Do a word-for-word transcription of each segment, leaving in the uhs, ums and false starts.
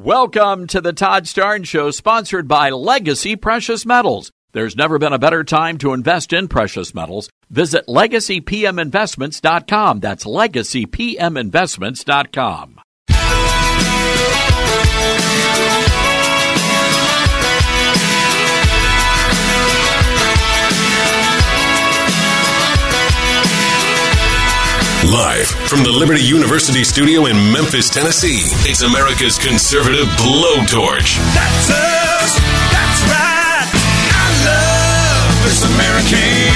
Welcome to the Todd Starnes Show, sponsored by Legacy Precious Metals. There's never been a better time to invest in precious metals. Visit legacy p m investments dot com. That's legacy p m investments dot com. Live from the Liberty University studio in Memphis, Tennessee, it's America's conservative blowtorch. That's us. That's right. I love this American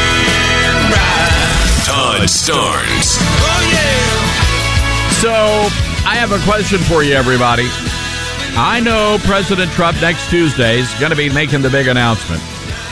ride. Todd Starnes. Oh, yeah. So, I have a question for you, everybody. I know President Trump next Tuesday is going to be making the big announcement.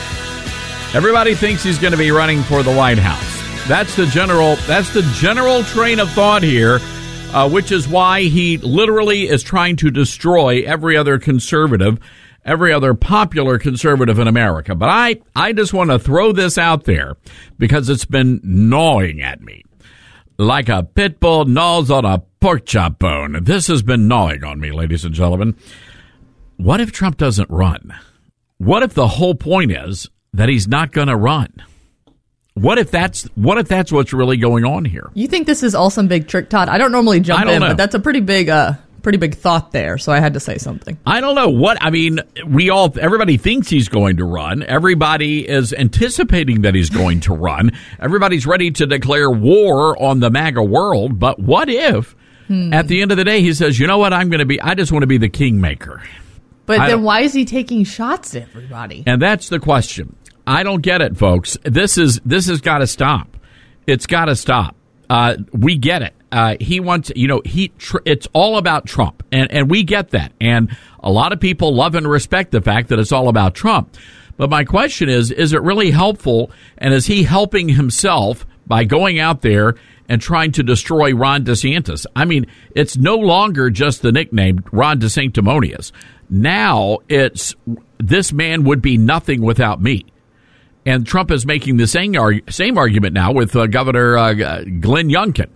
Everybody thinks he's going to be running for the White House. That's the general. That's the general train of thought here, uh, which is why he literally is trying to destroy every other conservative, every other popular conservative in America. But I, I just want to throw this out there because it's been gnawing at me like a pit bull gnaws on a pork chop bone. This has been gnawing on me, ladies and gentlemen. What if Trump doesn't run? What if the whole point is that he's not going to run? What if that's what if that's what's really going on here? You think this is all some big trick, Todd? I don't normally jump don't in, know. but that's a pretty big, uh, pretty big thought there. So I had to say something. I don't know what I mean. We all, everybody thinks he's going to run. Everybody is anticipating that he's going to run. Everybody's ready to declare war on the MAGA world. But what if, hmm. at the end of the day, he says, "You know what? I'm going to be. I just want to be the kingmaker." But then why is he taking shots at everybody? And that's the question. I don't get it, folks. This is this has got to stop. It's got to stop. Uh, we get it. Uh, he wants, you know, he. Tr- it's all about Trump, and and we get that. And a lot of people love and respect the fact that it's all about Trump. But my question is: is it really helpful? And is he helping himself by going out there and trying to destroy Ron DeSantis? I mean, it's no longer just the nickname Ron DeSanctimonious. Now it's this man would be nothing without me. And Trump is making the same, arg- same argument now with uh, Governor uh, Glenn Youngkin.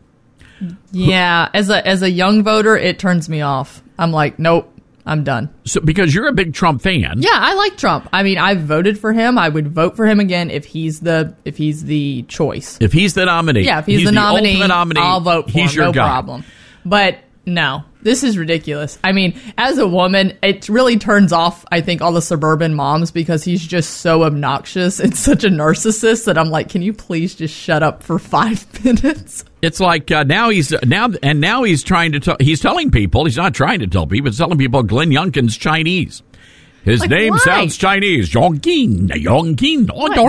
Yeah, as a as a young voter, it turns me off. I'm like, nope, I'm done. So because you're a big Trump fan. Yeah, I like Trump. I mean, I voted for him. I would vote for him again if he's the if he's the choice. If he's the nominee. Yeah, if he's, he's the, the nominee, ultimate nominee, I'll vote for he's him. your No guy. problem. But no, this is ridiculous. I mean, as a woman, it really turns off, I think, all the suburban moms because he's just so obnoxious and such a narcissist that I'm like, can you please just shut up for five minutes? It's like uh, now he's now and now he's trying to tell. He's telling people. He's not trying to tell people. He's telling people Glenn Youngkin's Chinese. His like, name why? sounds Chinese. Yongkin, Yongkin.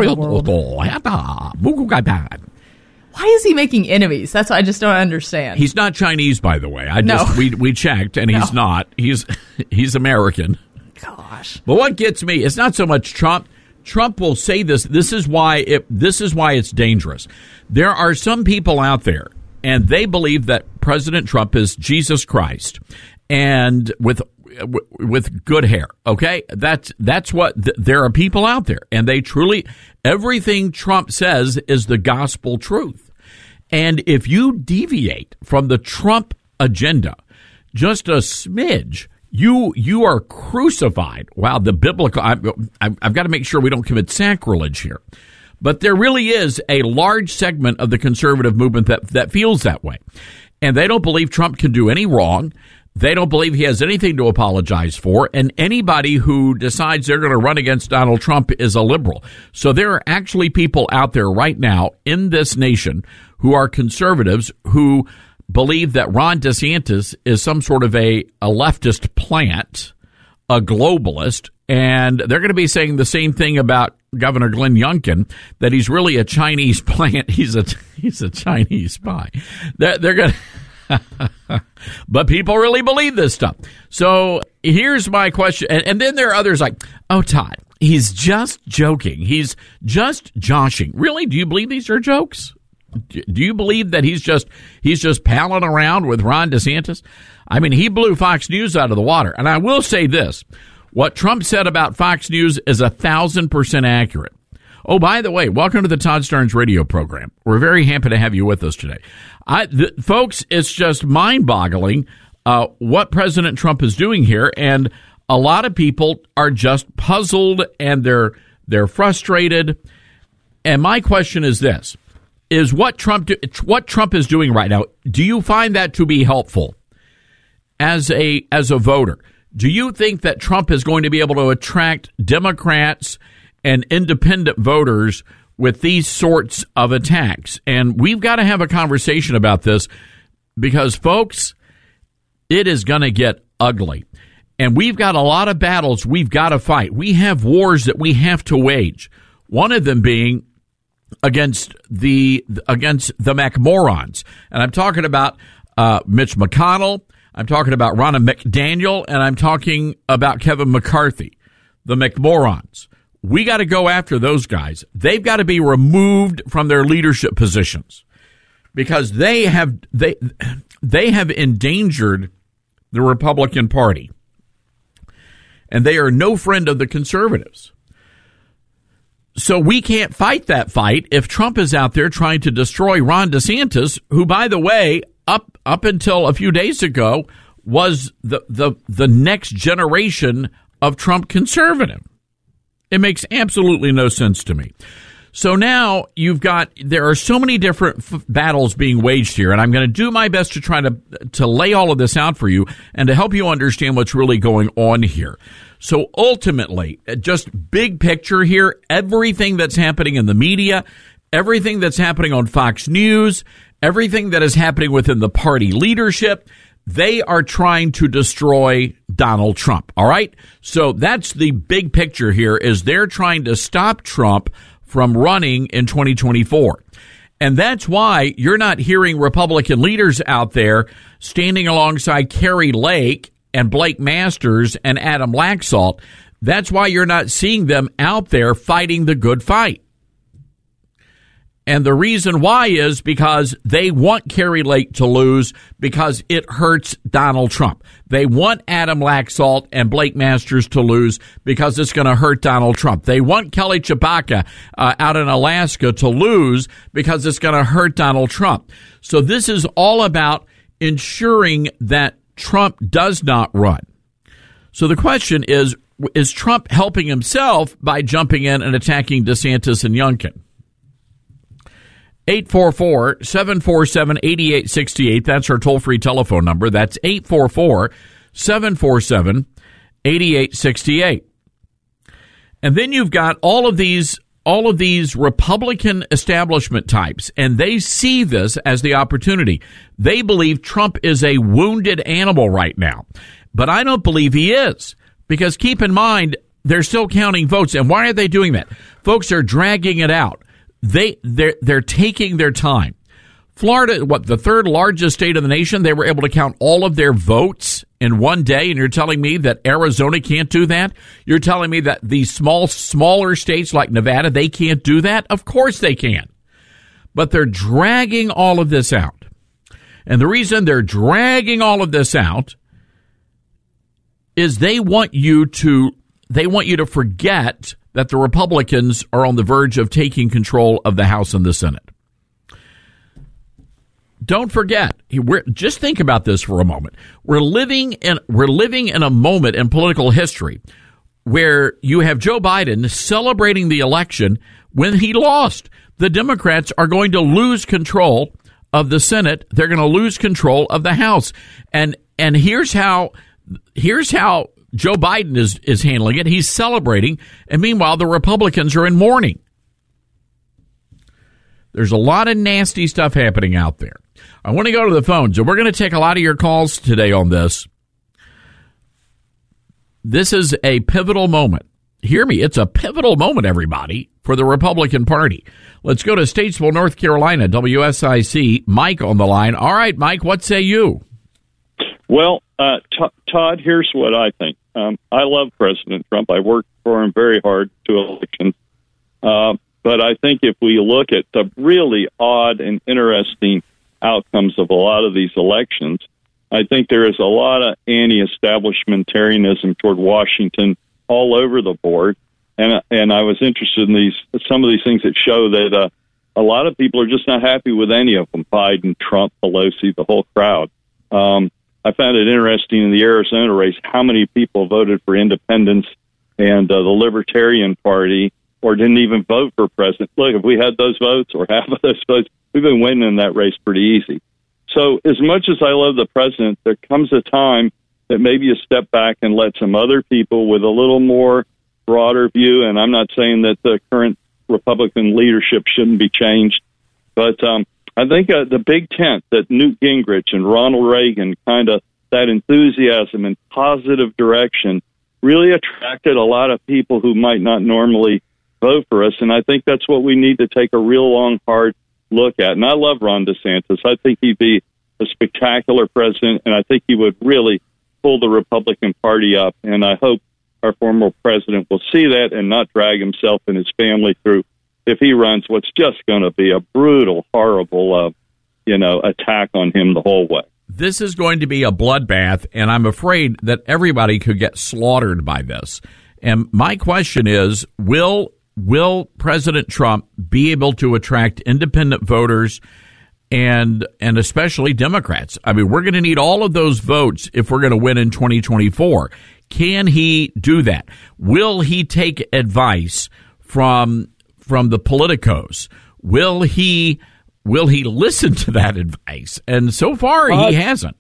Why is he making enemies? That's what I just don't understand. He's not Chinese, by the way. I No. just we we checked, and he's No. not. He's he's American. Gosh. But what gets me, it's not so much Trump. Trump will say this. This is why it. This is why it's dangerous. There are some people out there, and they believe that President Trump is Jesus Christ, and with with good hair. Okay, that's that's what th- there are people out there, and they truly everything Trump says is the gospel truth. And if you deviate from the Trump agenda just a smidge, you you are crucified. Wow, the biblical. I, I've, I've got to make sure we don't commit sacrilege here. But there really is a large segment of the conservative movement that, that feels that way. And they don't believe Trump can do any wrong. They don't believe he has anything to apologize for. And anybody who decides they're going to run against Donald Trump is a liberal. So there are actually people out there right now in this nation who are conservatives who believe that Ron DeSantis is some sort of a, a leftist plant, a globalist, and they're going to be saying the same thing about Governor Glenn Youngkin, that he's really a Chinese plant. He's a he's a Chinese spy. They're, they're going to, but people really believe this stuff. So here's my question, and, and then there are others like, oh, Todd, he's just joking. He's just joshing. Really? Do you believe these are jokes? Do you believe that he's just he's just palling around with Ron DeSantis? I mean, he blew Fox News out of the water. And I will say this. What Trump said about Fox News is a thousand percent accurate. Oh, by the way, welcome to the Todd Starnes radio program. We're very happy to have you with us today. I, the, folks, it's just mind-boggling uh, what President Trump is doing here, and a lot of people are just puzzled and they're they're frustrated. And my question is this: is what Trump do, what Trump is doing right now? Do you find that to be helpful as a as a voter? Do you think that Trump is going to be able to attract Democrats and independent voters with these sorts of attacks? And we've got to have a conversation about this because, folks, it is going to get ugly. And we've got a lot of battles we've got to fight. We have wars that we have to wage. One of them being against the against the McMorons. And I'm talking about uh, Mitch McConnell. I'm talking about Ronna McDaniel, and I'm talking about Kevin McCarthy, the McMorons. We got to go after those guys. They've got to be removed from their leadership positions because they have they they have endangered the Republican Party, and they are no friend of the conservatives. So we can't fight that fight if Trump is out there trying to destroy Ron DeSantis, who, by the way, up up until a few days ago was the the the next generation of Trump conservative. It makes absolutely no sense to me. So now you've got, there are so many different f- battles being waged here, and I'm going to do my best to try to to lay all of this out for you and to help you understand what's really going on here. So ultimately, just big picture here, everything that's happening in the media, everything that's happening on Fox News, everything that is happening within the party leadership, they are trying to destroy Donald Trump. All right? So that's the big picture here, is they're trying to stop Trump from running in twenty twenty-four. And that's why you're not hearing Republican leaders out there standing alongside Kari Lake and Blake Masters and Adam Laxalt. That's why you're not seeing them out there fighting the good fight. And the reason why is because they want Kari Lake to lose because it hurts Donald Trump. They want Adam Laxalt and Blake Masters to lose because it's going to hurt Donald Trump. They want Kelly Tshibaka uh, out in Alaska to lose because it's going to hurt Donald Trump. So this is all about ensuring that Trump does not run. So the question is, is Trump helping himself by jumping in and attacking DeSantis and Youngkin? eight four four, seven four seven, eight eight six eight. That's our toll-free telephone number. That's eight four four, seven four seven, eight eight six eight. And then you've got all of these all of these Republican establishment types, and they see this as the opportunity. They believe Trump is a wounded animal right now. But I don't believe he is, because keep in mind, they're still counting votes. And why are they doing that? Folks are dragging it out. They they're they're taking their time. Florida, what, the third largest state in the nation, they were able to count all of their votes in one day, and you're telling me that Arizona can't do that? You're telling me that these small smaller states like Nevada, they can't do that? Of course they can. But they're dragging all of this out. And the reason they're dragging all of this out is they want you to they want you to forget that the Republicans are on the verge of taking control of the House and the Senate. Don't forget, we're, just think about this for a moment. We're living in we're living in a moment in political history where you have Joe Biden celebrating the election when he lost. The Democrats are going to lose control of the Senate. They're going to lose control of the House. And and here's how here's how Joe Biden is, is handling it. He's celebrating, and meanwhile, the Republicans are in mourning. There's a lot of nasty stuff happening out there. I want to go to the phones, and we're going to take a lot of your calls today on this. This is a pivotal moment. Hear me, it's a pivotal moment, everybody, for the Republican Party. Let's go to Statesville, North Carolina, W S I C. Mike on the line. All right, Mike, what say you? Well, uh, T- Todd, here's what I think. Um, I love President Trump. I worked for him very hard to elections. Uh, but I think if we look at the really odd and interesting outcomes of a lot of these elections, I think there is a lot of anti-establishmentarianism toward Washington all over the board. And and I was interested in these some of these things that show that uh, a lot of people are just not happy with any of them, Biden, Trump, Pelosi, the whole crowd. Um, I found it interesting in the Arizona race how many people voted for independents and uh, the Libertarian Party, or didn't even vote for president. Look, if we had those votes or half of those votes, we've been winning in that race pretty easy. So as much as I love the president, there comes a time that maybe you step back and let some other people with a little more broader view, and I'm not saying that the current Republican leadership shouldn't be changed, but um, I think uh, the big tent that Newt Gingrich and Ronald Reagan, kind of that enthusiasm and positive direction, really attracted a lot of people who might not normally vote for us, and I think that's what we need to take a real long, hard look at. And I love Ron DeSantis. I think he'd be a spectacular president, and I think he would really pull the Republican Party up, and I hope our former president will see that and not drag himself and his family through, if he runs, what's just going to be a brutal, horrible, uh, you know, attack on him the whole way. This is going to be a bloodbath, and I'm afraid that everybody could get slaughtered by this. And my question is, will will President Trump be able to attract independent voters and and especially Democrats? I mean, we're going to need all of those votes if we're going to win in twenty twenty-four. Can he do that? Will he take advice from from the politicos? Will he will he listen to that advice? And so far, Todd, he hasn't.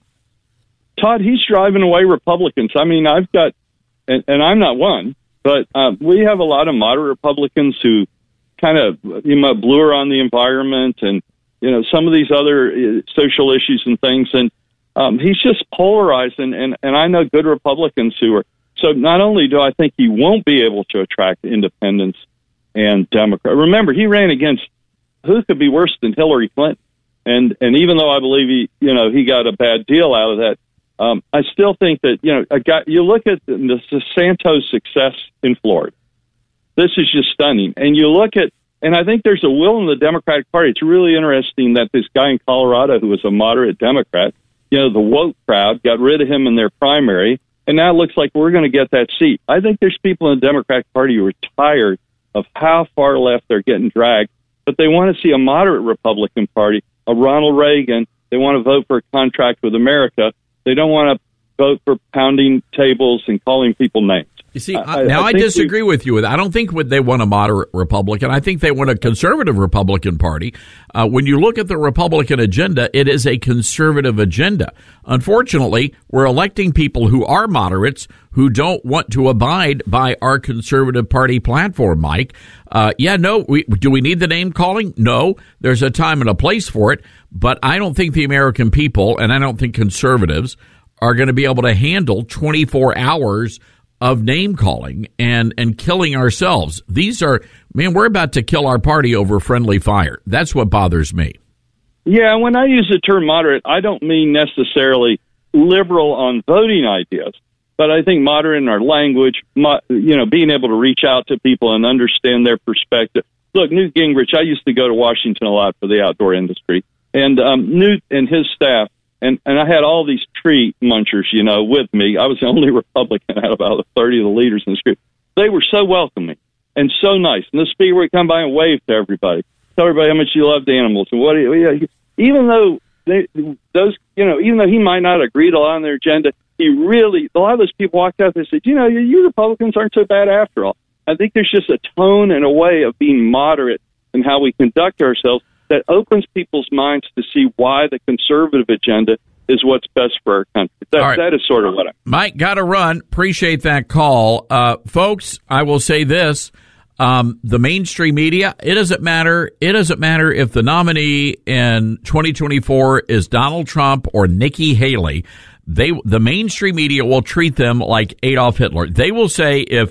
Todd, he's driving away Republicans. I mean, I've got, and, and I'm not one, but um, we have a lot of moderate Republicans who kind of, you know, blur on the environment and, you know, some of these other uh, social issues and things. And um, he's just polarized. And, and, and I know good Republicans who are. So not only do I think he won't be able to attract independents and Democrats. Remember, he ran against who could be worse than Hillary Clinton. And and even though I believe he, you know, he got a bad deal out of that, um, I still think that, you know, a guy, you look at the, the Santos success in Florida. This is just stunning. And you look at, and I think there's a will in the Democratic Party. It's really interesting that this guy in Colorado who was a moderate Democrat, you know, the woke crowd got rid of him in their primary, and now it looks like we're going to get that seat. I think there's people in the Democratic Party who are tired of how far left they're getting dragged, but they want to see a moderate Republican Party, a Ronald Reagan. They want to vote for a contract with America. They don't want to vote for pounding tables and calling people names. You see, I, now I, I disagree we, with you. I don't think they want a moderate Republican. I think they want a conservative Republican Party. Uh, when you look at the Republican agenda, it is a conservative agenda. Unfortunately, we're electing people who are moderates who don't want to abide by our conservative party platform, Mike. Uh, yeah, no, we, do we need the name calling? No, there's a time and a place for it. But I don't think the American people, and I don't think conservatives, are going to be able to handle twenty-four hours of name calling and, and killing ourselves. These are, man, we're about to kill our party over friendly fire. That's what bothers me. Yeah, when I use the term moderate, I don't mean necessarily liberal on voting ideas, but I think moderate in our language, mo- you know, being able to reach out to people and understand their perspective. Look, Newt Gingrich, I used to go to Washington a lot for the outdoor industry, and um, Newt and his staff, And and I had all these tree munchers, you know, with me. I was the only Republican out of about thirty of the leaders in this group. They were so welcoming and so nice. And the speaker would come by and wave to everybody, tell everybody how much you loved animals and what. Do you, even though they, those, you know, even though he might not agree to a lot on their agenda, he really, a lot of those people walked out there and said, you know, you Republicans aren't so bad after all. I think there's just a tone and a way of being moderate in how we conduct ourselves that opens people's minds to see why the conservative agenda is what's best for our country. That, right. that is sort of what I'm... Mike, got to run. Appreciate that call. Uh, folks, I will say this. Um, the mainstream media, it doesn't matter. It doesn't matter if the nominee in twenty twenty-four is Donald Trump or Nikki Haley. They, the mainstream media will treat them like Adolf Hitler. They will say if,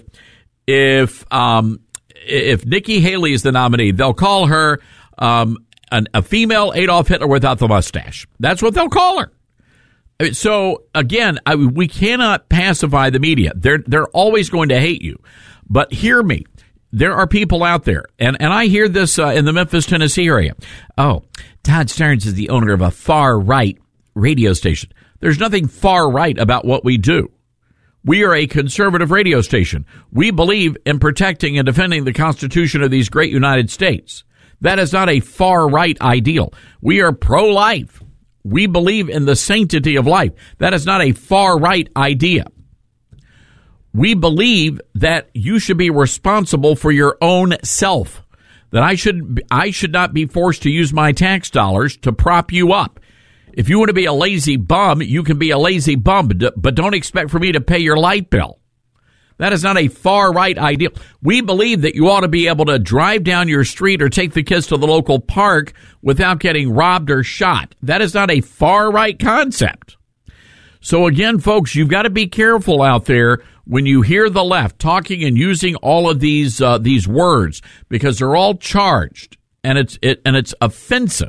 if, um, if Nikki Haley is the nominee, they'll call her Um, an, a female Adolf Hitler without the mustache. That's what they'll call her. So again, I, we cannot pacify the media. They're they're always going to hate you. But hear me. There are people out there, and, and I hear this uh, in the Memphis, Tennessee area. Oh, Todd Stearns is the owner of a far-right radio station. There's nothing far-right about what we do. We are a conservative radio station. We believe in protecting and defending the Constitution of these great United States. That is not a far-right ideal. We are pro-life. We believe in the sanctity of life. That is not a far-right idea. We believe that you should be responsible for your own self, that I should I should not be forced to use my tax dollars to prop you up. If you want to be a lazy bum, you can be a lazy bum, but don't expect for me to pay your light bill. That is not a far-right idea. We believe that you ought to be able to drive down your street or take the kids to the local park without getting robbed or shot. That is not a far-right concept. So again, folks, you've got to be careful out there when you hear the left talking and using all of these uh, these words, because they're all charged and it's it and it's offensive.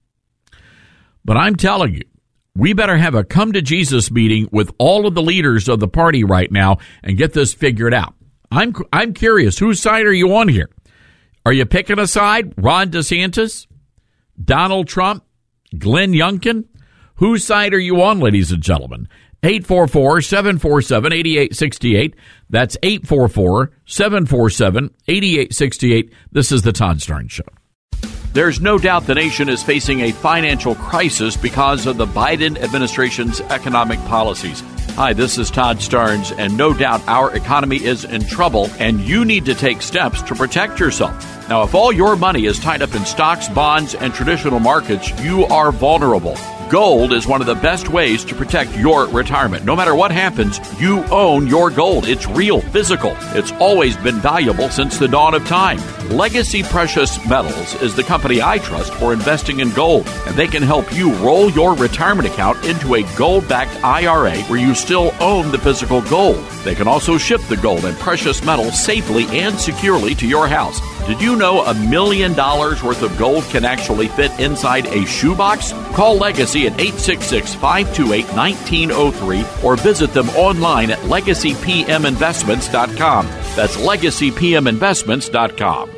But I'm telling you, we better have a come to Jesus meeting with all of the leaders of the party right now and get this figured out. I'm I'm curious, whose side are you on here? Are you picking a side? Ron DeSantis, Donald Trump, Glenn Youngkin? Whose side are you on, ladies and gentlemen? eight four four, seven four seven, eight eight six eight. That's eight four four, seven four seven, eight eight six eight. This is the Todd Starnes Show. There's no doubt the nation is facing a financial crisis because of the Biden administration's economic policies. Hi, this is Todd Starnes, and no doubt our economy is in trouble, and you need to take steps to protect yourself. Now, if all your money is tied up in stocks, bonds, and traditional markets, you are vulnerable. Gold is one of the best ways to protect your retirement. No matter what happens, you own your gold. It's real, physical. It's always been valuable since the dawn of time. Legacy Precious Metals is the company I trust for investing in gold, and they can help you roll your retirement account into a gold-backed I R A where you still own the physical gold. They can also ship the gold and precious metals safely and securely to your house. Did you know a million dollars worth of gold can actually fit inside a shoebox? Call Legacy at eight six six, five two eight, one nine zero three or visit them online at legacy p m investments dot com. That's legacy p m investments dot com.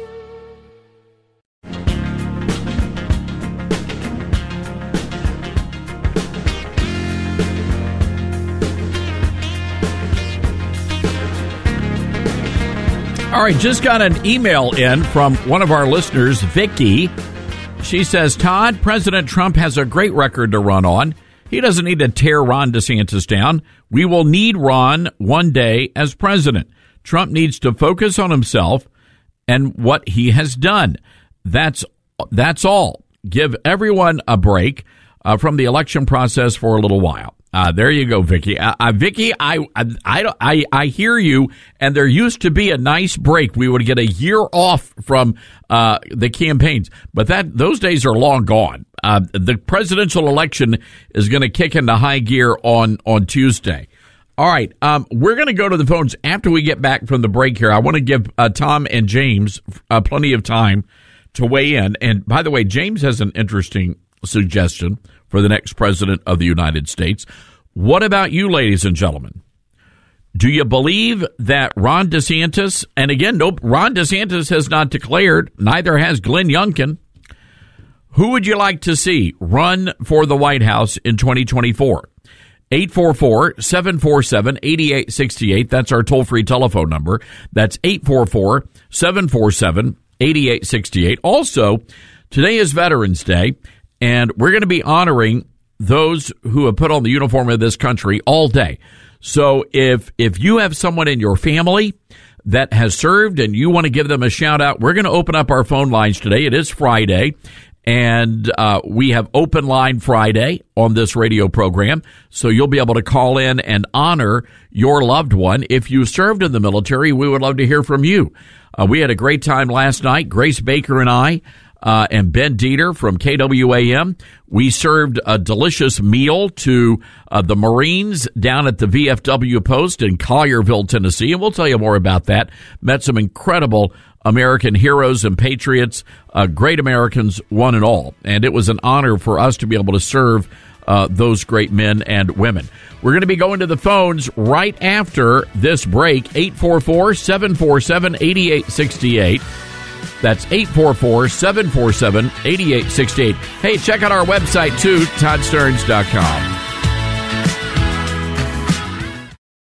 All right, just got an email in from one of our listeners, Vicky. She says, Todd, President Trump has a great record to run on. He doesn't need to tear Ron DeSantis down. We will need Ron one day as president. Trump needs to focus on himself and what he has done. That's that's all. Give everyone a break uh, from the election process for a little while. Uh, there you go, Vicky. Uh, uh, Vicky, I, I, I, I hear you, and there used to be a nice break. We would get a year off from uh, the campaigns, but that those days are long gone. Uh, the presidential election is going to kick into high gear on, on Tuesday. All right, um, we're going to go to the phones after we get back from the break here. I want to give uh, Tom and James uh, plenty of time to weigh in. And by the way, James has an interesting suggestion for the next president of the United States. What about you, ladies and gentlemen? Do you believe that Ron DeSantis, and again, nope, Ron DeSantis has not declared, neither has Glenn Youngkin. Who would you like to see run for the White House in twenty twenty-four? eight four four, seven four seven, eight eight six eight. That's our toll-free telephone number. That's eight four four, seven four seven, eight eight six eight. Also, today is Veterans Day, and we're going to be honoring those who have put on the uniform of this country all day. So if if you have someone in your family that has served and you want to give them a shout out, we're going to open up our phone lines today. It is Friday, and uh, we have Open Line Friday on this radio program. So you'll be able to call in and honor your loved one. If you served in the military, we would love to hear from you. Uh, we had a great time last night. Grace Baker and I Uh, and Ben Dieter from K W A M. We served a delicious meal to uh, the Marines down at the V F W post in Collierville, Tennessee, and we'll tell you more about that. Met some incredible American heroes and patriots, uh, great Americans, one and all. And it was an honor for us to be able to serve uh, those great men and women. We're going to be going to the phones right after this break, eight four four, seven four seven, eight eight six eight. That's eight four four, seven four seven, eight eight six eight. Hey, check out our website, too, todd starnes dot com.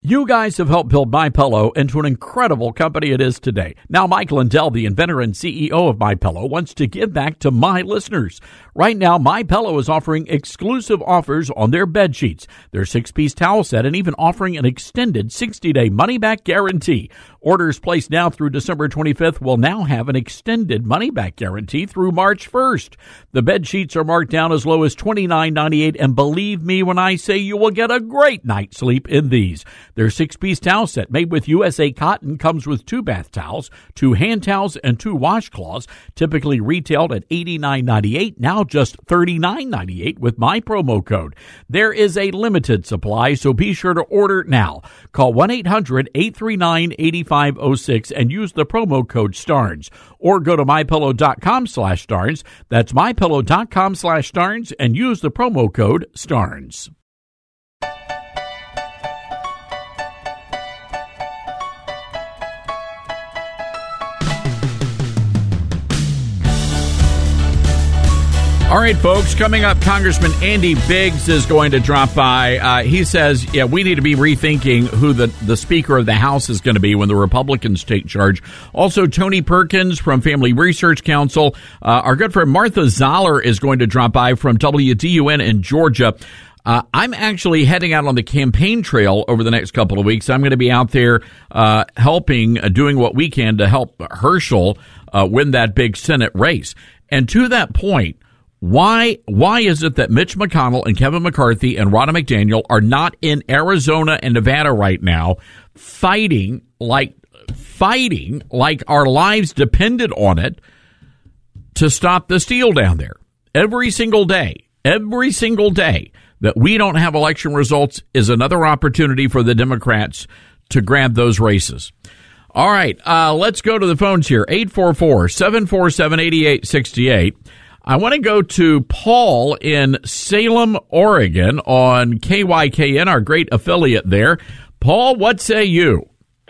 You guys have helped build MyPillow into an incredible company it is today. Now, Mike Lindell, the inventor and C E O of MyPillow, wants to give back to my listeners. Right now, MyPillow is offering exclusive offers on their bed sheets, their six-piece towel set, and even offering an extended sixty-day money-back guarantee. Orders placed now through December twenty-fifth will now have an extended money-back guarantee through March first. The bed sheets are marked down as low as twenty-nine ninety-eight, and believe me when I say you will get a great night's sleep in these. Their six-piece towel set made with U S A cotton comes with two bath towels, two hand towels, and two washcloths, typically retailed at eighty-nine ninety-eight, now just thirty-nine ninety-eight with my promo code. There is a limited supply, so be sure to order now. Call one eight hundred eight three nine eight five zero six and use the promo code STARNS. Or go to mypillow.com slash STARNS. That's mypillow.com slash STARNS and use the promo code STARNS. All right, folks, coming up, Congressman Andy Biggs is going to drop by. Uh, he says, yeah, we need to be rethinking who the, the Speaker of the House is going to be when the Republicans take charge. Also, Tony Perkins from Family Research Council. Uh, our good friend Martha Zoller is going to drop by from W D U N in Georgia. Uh, I'm actually heading out on the campaign trail over the next couple of weeks. I'm going to be out there uh, helping, uh, doing what we can to help Herschel uh, win that big Senate race. And to that point, Why why is it that Mitch McConnell and Kevin McCarthy and Ronna McDaniel are not in Arizona and Nevada right now fighting like fighting like our lives depended on it to stop the steal down there? Every single day, every single day that we don't have election results is another opportunity for the Democrats to grab those races. All right, uh, let's go to the phones here. eight four four, seven four seven, eight eight six eight. I want to go to Paul in Salem, Oregon on K Y K N, our great affiliate there. Paul, what say you?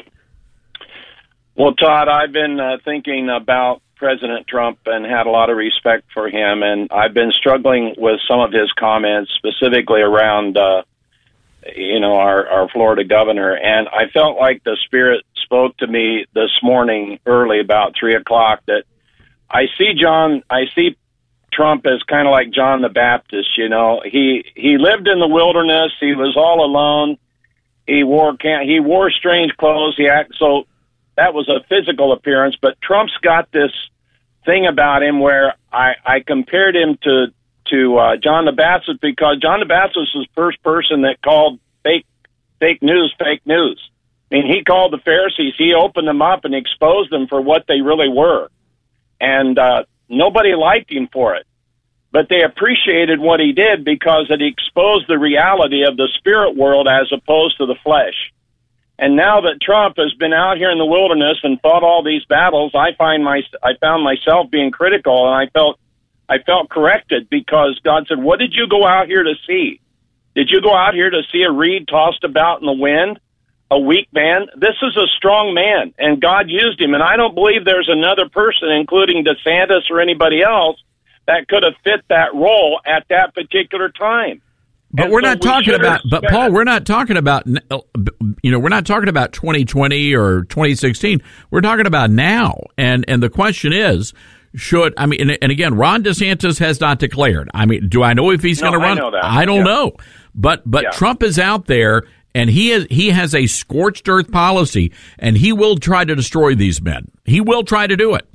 Well, Todd, I've been uh, thinking about President Trump and had a lot of respect for him, and I've been struggling with some of his comments, specifically around, uh, you know, our, our Florida governor. And I felt like the Spirit spoke to me this morning early, about three o'clock, that I see John, I see Trump is kind of like John the Baptist, you know. He he lived in the wilderness. He was all alone. He wore can't, he wore strange clothes. He act so that was a physical appearance. But Trump's got this thing about him where I, I compared him to to uh, John the Baptist, because John the Baptist was the first person that called fake fake news fake news. I mean, he called the Pharisees. He opened them up and exposed them for what they really were, and uh, nobody liked him for it, but they appreciated what he did because it exposed the reality of the spirit world as opposed to the flesh. And now that Trump has been out here in the wilderness and fought all these battles, I find my I found myself being critical, and I felt I felt corrected, because God said, "What did you go out here to see? Did you go out here to see a reed tossed about in the wind? A weak man? This is a strong man, and God used him. And I don't believe there's another person, including DeSantis or anybody else, that could have fit that role at that particular time." But and we're so not we talking about, but respect- Paul, we're not talking about, you know, we're not talking about twenty twenty or twenty sixteen. We're talking about now. And, and the question is, should, I mean, and, and again, Ron DeSantis has not declared. I mean, do I know if he's No, going to run? I know that. I don't Yeah. know. But, but Yeah. Trump is out there, and he is, he has a scorched earth policy, and he will try to destroy these men. He will try to do it.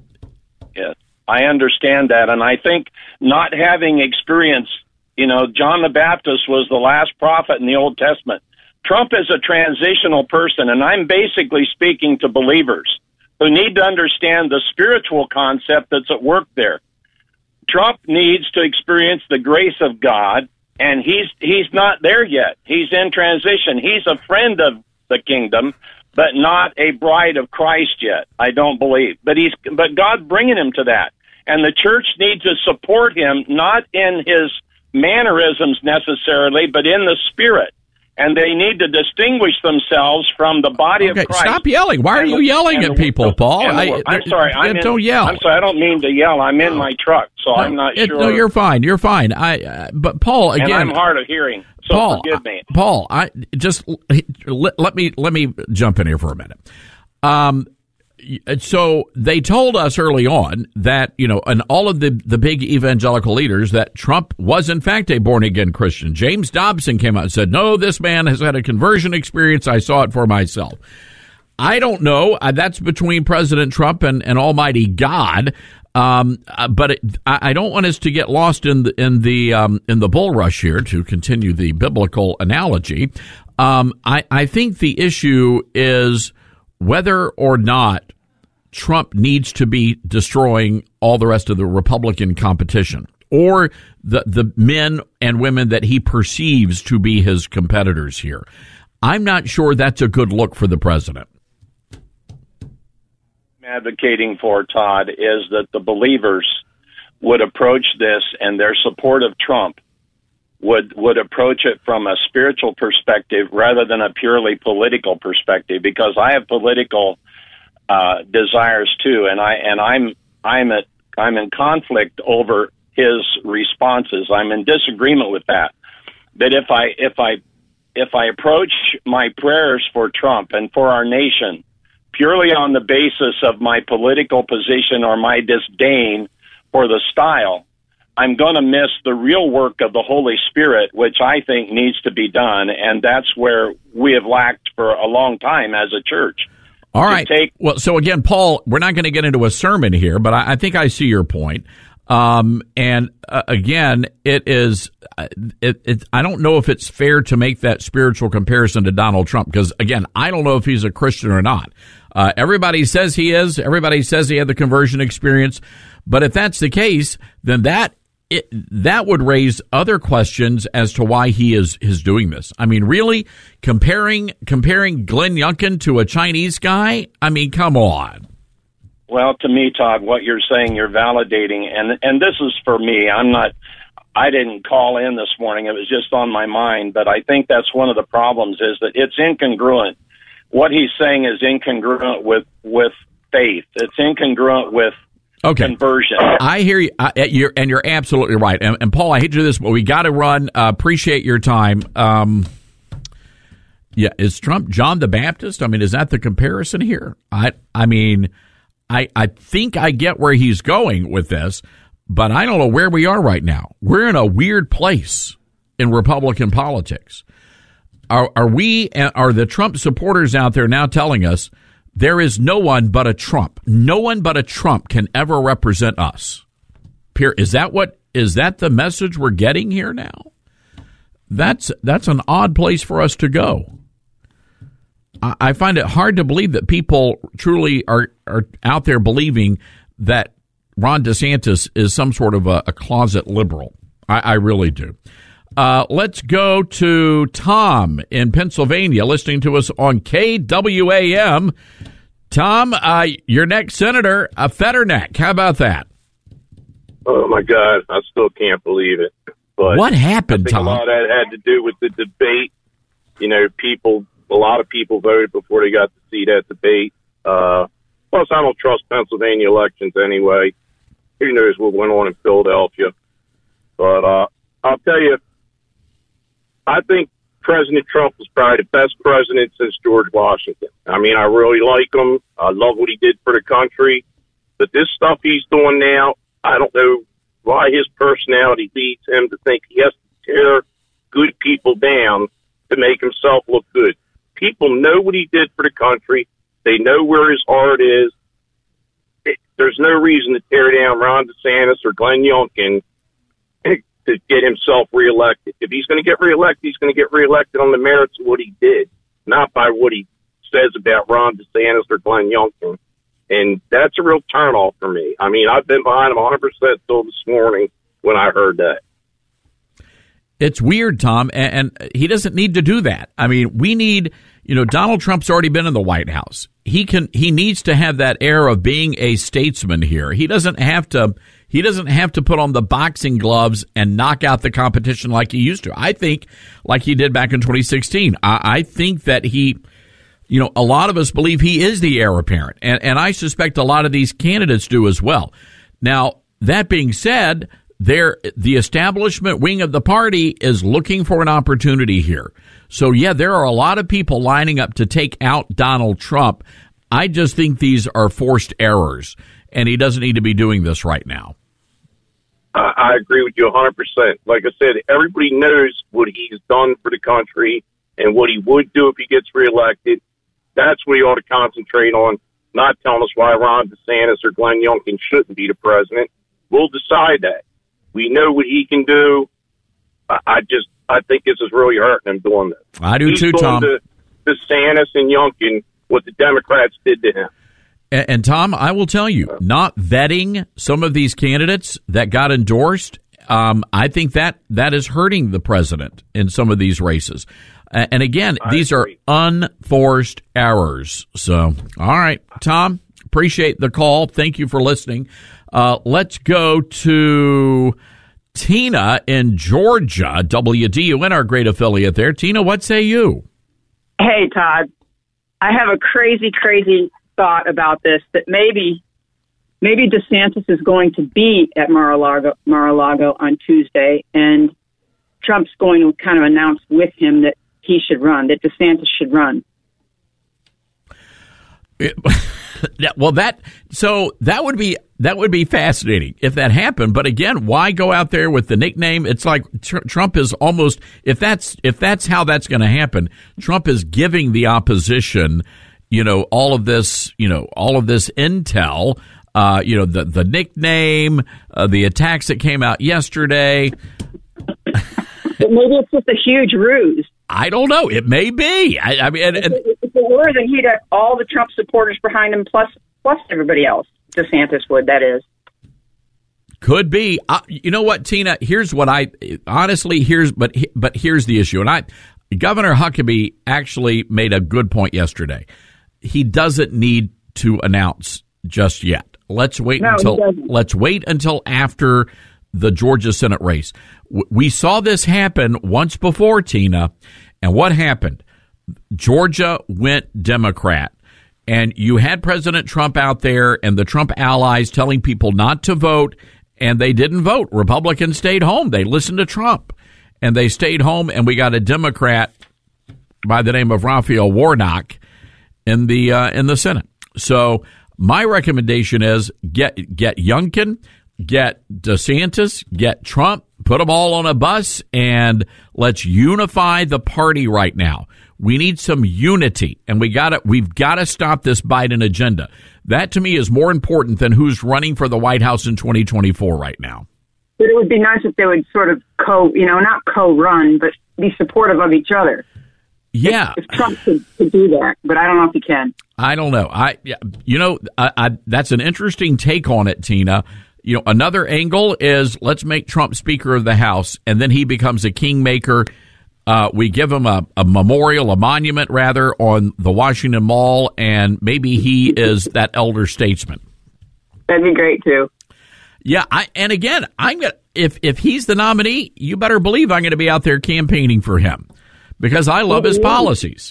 Yes, I understand that. And I think not having experience, you know, John the Baptist was the last prophet in the Old Testament. Trump is a transitional person, and I'm basically speaking to believers who need to understand the spiritual concept that's at work there. Trump needs to experience the grace of God, and he's he's not there yet. He's in transition. He's a friend of the kingdom, but not a bride of Christ yet, I don't believe. But he's but God's bringing him to that. And the church needs to support him, not in his mannerisms necessarily, but in the spirit. And they need to distinguish themselves from the body Okay, of Christ. stop yelling. Why are And you the- yelling and at the- people, Paul? and the- I- I'm sorry. I'm in, don't yell. I'm sorry. I don't mean to yell. I'm in my truck, so I'm not It- sure. No, you're fine. You're fine. I. Uh, but Paul, again, and I'm hard of hearing. So Paul, forgive me. Paul, I just let, let me let me jump in here for a minute. Um, so they told us early on that, you know, and all of the, the big evangelical leaders, that Trump was in fact a born again Christian. James Dobson came out and said, no, this man has had a conversion experience. I saw it for myself. I don't know. Uh, that's between President Trump and, and Almighty God. Um, uh, but it, I, I don't want us to get lost in the in the um, in the bull rush here. To continue the biblical analogy, um, I, I think the issue is whether or not Trump needs to be destroying all the rest of the Republican competition, or the the men and women that he perceives to be his competitors here. I'm not sure that's a good look for the president. Advocating for, Todd, is that the believers would approach this, and their support of Trump would would approach it from a spiritual perspective rather than a purely political perspective, because I have political uh, desires too, and I and I'm I'm at I'm in conflict over his responses. I'm in disagreement with that. But if I if I if I approach my prayers for Trump and for our nation purely on the basis of my political position or my disdain for the style, I'm going to miss the real work of the Holy Spirit, which I think needs to be done, and that's where we have lacked for a long time as a church. All right. Take- well, so again, Paul, we're not going to get into a sermon here, but I, I think I see your point. Um, and uh, again, it is, uh, it, it, I don't know if it's fair to make that spiritual comparison to Donald Trump, because again, I don't know if he's a Christian or not. Uh, everybody says he is. Everybody says he had the conversion experience. But if that's the case, then that it, that would raise other questions as to why he is is doing this. I mean, really, comparing comparing Glenn Youngkin to a Chinese guy? I mean, come on. Well, to me, Todd, what you're saying, you're validating, and and this is for me. I'm not. I didn't call in this morning. It was just on my mind. But I think that's one of the problems, is that it's incongruent. What he's saying is incongruent with, with faith. It's incongruent with okay. conversion. I hear you, I, you're, and you're absolutely right. And, and Paul, I hate to do this, but we got to run. Uh, appreciate your time. Um, yeah, is Trump John the Baptist? I mean, is that the comparison here? I, I mean, I, I think I get where he's going with this, but I don't know where we are right now. We're in a weird place in Republican politics. Are, are we, are the Trump supporters out there now telling us there is no one but a Trump? No one but a Trump can ever represent us. Is that what, is that the message we're getting here now? That's, that's an odd place for us to go. I, I find it hard to believe that people truly are, are out there believing that Ron DeSantis is some sort of a, a closet liberal. I, I really do. Uh, let's go to Tom in Pennsylvania, listening to us on K W A M. Tom, uh, your next senator, uh, Fetterneck. How about that? Oh, my God. I still can't believe it. But what happened, I think Tom? A lot of that had to do with the debate. You know, people, a lot of people voted before they got to see that debate. Uh, plus, I don't trust Pennsylvania elections anyway. Who knows what went on in Philadelphia. But uh, I'll tell you, I think President Trump was probably the best president since George Washington. I mean, I really like him. I love what he did for the country. But this stuff he's doing now, I don't know why his personality leads him to think he has to tear good people down to make himself look good. People know what he did for the country. They know where his heart is. It, there's no reason to tear down Ron DeSantis or Glenn Youngkin to get himself reelected. If he's going to get reelected, he's going to get reelected on the merits of what he did, not by what he says about Ron DeSantis or Glenn Youngkin. And that's a real turnoff for me. I mean, I've been behind him one hundred percent till this morning when I heard that. It's weird, Tom, and, and he doesn't need to do that. I mean, we need, you know, Donald Trump's already been in the White House. He can, he needs to have that air of being a statesman here. He doesn't have to, he doesn't have to put on the boxing gloves and knock out the competition like he used to. I think, like he did back in twenty sixteen. I, I think that he, you know, a lot of us believe he is the heir apparent, and, and I suspect a lot of these candidates do as well. Now, that being said, there, the establishment wing of the party is looking for an opportunity here. So, yeah, there are a lot of people lining up to take out Donald Trump. I just think these are forced errors, and he doesn't need to be doing this right now. I, I agree with you one hundred percent. Like I said, everybody knows what he's done for the country and what he would do if he gets reelected. That's what he ought to concentrate on, not telling us why Ron DeSantis or Glenn Youngkin shouldn't be the president. We'll decide that. We know what he can do. I, I just, I think this is really hurting him doing this. I do He's too, Tom. To DeSantis and Youngkin what the Democrats did to him. And, and Tom, I will tell you, not vetting some of these candidates that got endorsed, um, I think that that is hurting the president in some of these races. Uh, and again, I these agree. are unforced errors. So, all right, Tom, appreciate the call. Thank you for listening. Uh, let's go to Tina in Georgia, W D U N, our great affiliate there. Tina, what say you? Hey, Todd. I have a crazy, crazy thought about this, that maybe maybe DeSantis is going to be at Mar-a-Lago, Mar-a-Lago on Tuesday, and Trump's going to kind of announce with him that he should run, that DeSantis should run. It, well, that so that would be that would be fascinating if that happened. But again, why go out there with the nickname? It's like tr- Trump is almost if that's if that's how that's going to happen. Trump is giving the opposition, you know, all of this, you know, all of this intel. Uh, you know, the the nickname, uh, the attacks that came out yesterday. But maybe it's just a huge ruse. I don't know. It may be. I, I mean, and, and, if it were, then he'd have all the Trump supporters behind him, plus plus everybody else. DeSantis would, that is. Could be. Uh, you know what, Tina? Here's what I honestly here's but but here's the issue. And I, Governor Huckabee actually made a good point yesterday. He doesn't need to announce just yet. Let's wait no, until let's wait until after the Georgia Senate race. We saw this happen once before, Tina, and what happened? Georgia went Democrat, and you had President Trump out there and the Trump allies telling people not to vote, and they didn't vote. Republicans stayed home. They listened to Trump, and they stayed home, and we got a Democrat by the name of Raphael Warnock in the uh, in the Senate. So my recommendation is get get Youngkin, get DeSantis, get Trump, put them all on a bus, and let's unify the party right now. We need some unity, and we got to we've got to stop this Biden agenda. That to me is more important than who's running for the White House in twenty twenty-four right now. But it would be nice if they would sort of co, you know, not co-run, but be supportive of each other. Yeah, if, if Trump could, could do that, but I don't know if he can. I don't know. I, you know, I, I, that's an interesting take on it, Tina. You know, another angle is let's make Trump Speaker of the House, and then he becomes a kingmaker. Uh, we give him a, a memorial, a monument, rather, on the Washington Mall, and maybe he is that elder statesman. That'd be great, too. Yeah, I, and again, I'm gonna if if he's the nominee, you better believe I'm going to be out there campaigning for him because I love his policies.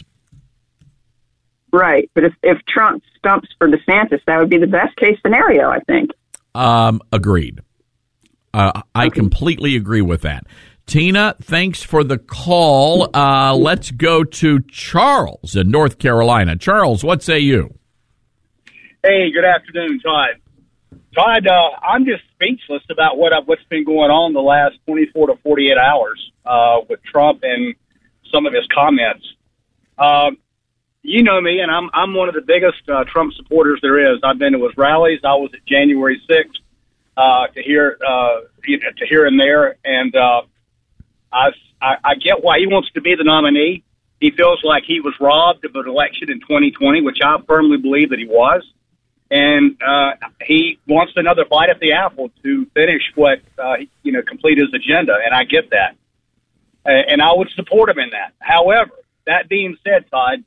Right, but if, if Trump stumps for DeSantis, that would be the best case scenario, I think. Um, agreed. Uh, I okay. completely agree with that. Tina, thanks for the call. Uh, let's go to Charles in North Carolina. Charles, what say you? Hey, good afternoon, Todd. Todd, uh, I'm just speechless about what I've, what's been going on the last twenty-four to forty-eight hours uh, with Trump and some of his comments. Um, you know me, and I'm I'm one of the biggest uh, Trump supporters there is. I've been to his rallies. I was at January sixth uh, to hear uh, to here and there, and uh, I, I I get why he wants to be the nominee. He feels like he was robbed of an election in twenty twenty, which I firmly believe that he was. And uh, he wants another bite at the apple to finish what, uh, you know, complete his agenda. And I get that. Uh, and I would support him in that. However, that being said, Todd,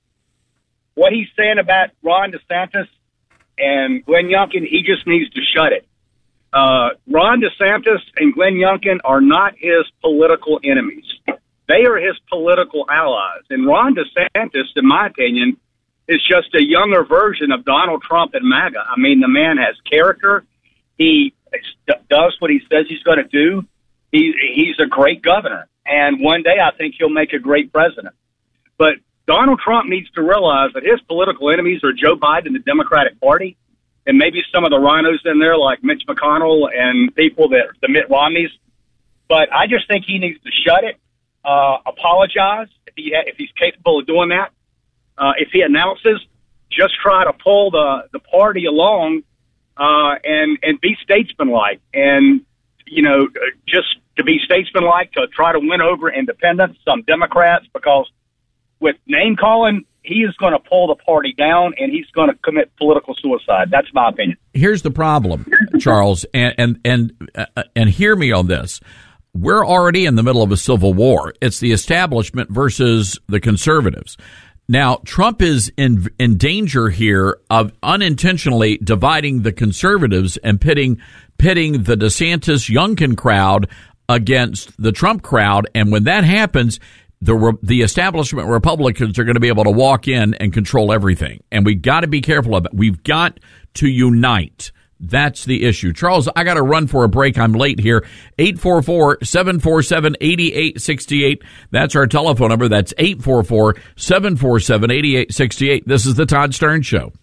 what he's saying about Ron DeSantis and Glenn Youngkin, he just needs to shut it. Uh, Ron DeSantis and Glenn Youngkin are not his political enemies. They are his political allies. And Ron DeSantis, in my opinion, is just a younger version of Donald Trump and MAGA. I mean, the man has character. He does what he says he's going to do, he, he's a great governor. And one day I think he'll make a great president. But Donald Trump needs to realize that his political enemies are Joe Biden and the Democratic Party, and maybe some of the rhinos in there like Mitch McConnell and people that the Mitt Romneys. But I just think he needs to shut it, uh, apologize if he ha- if he's capable of doing that. Uh, if he announces, just try to pull the, the party along uh, and and be statesmanlike, and you know just to be statesmanlike to try to win over independents, some Democrats, because with name calling, he is going to pull the party down, and he's going to commit political suicide. That's my opinion. Here's the problem, Charles, and and and, uh, and hear me on this. We're already in the middle of a civil war. It's the establishment versus the conservatives. Now, Trump is in in danger here of unintentionally dividing the conservatives and pitting pitting the DeSantis Youngkin crowd against the Trump crowd, and when that happens, the the establishment Republicans are going to be able to walk in and control everything. And we've got to be careful of it. We've got to unite. That's the issue. Charles, I got to run for a break. I'm late here. eight four four, seven four seven, eight eight six eight. That's our telephone number. That's eight four four, seven four seven, eight eight six eight. This is the Todd Stern Show.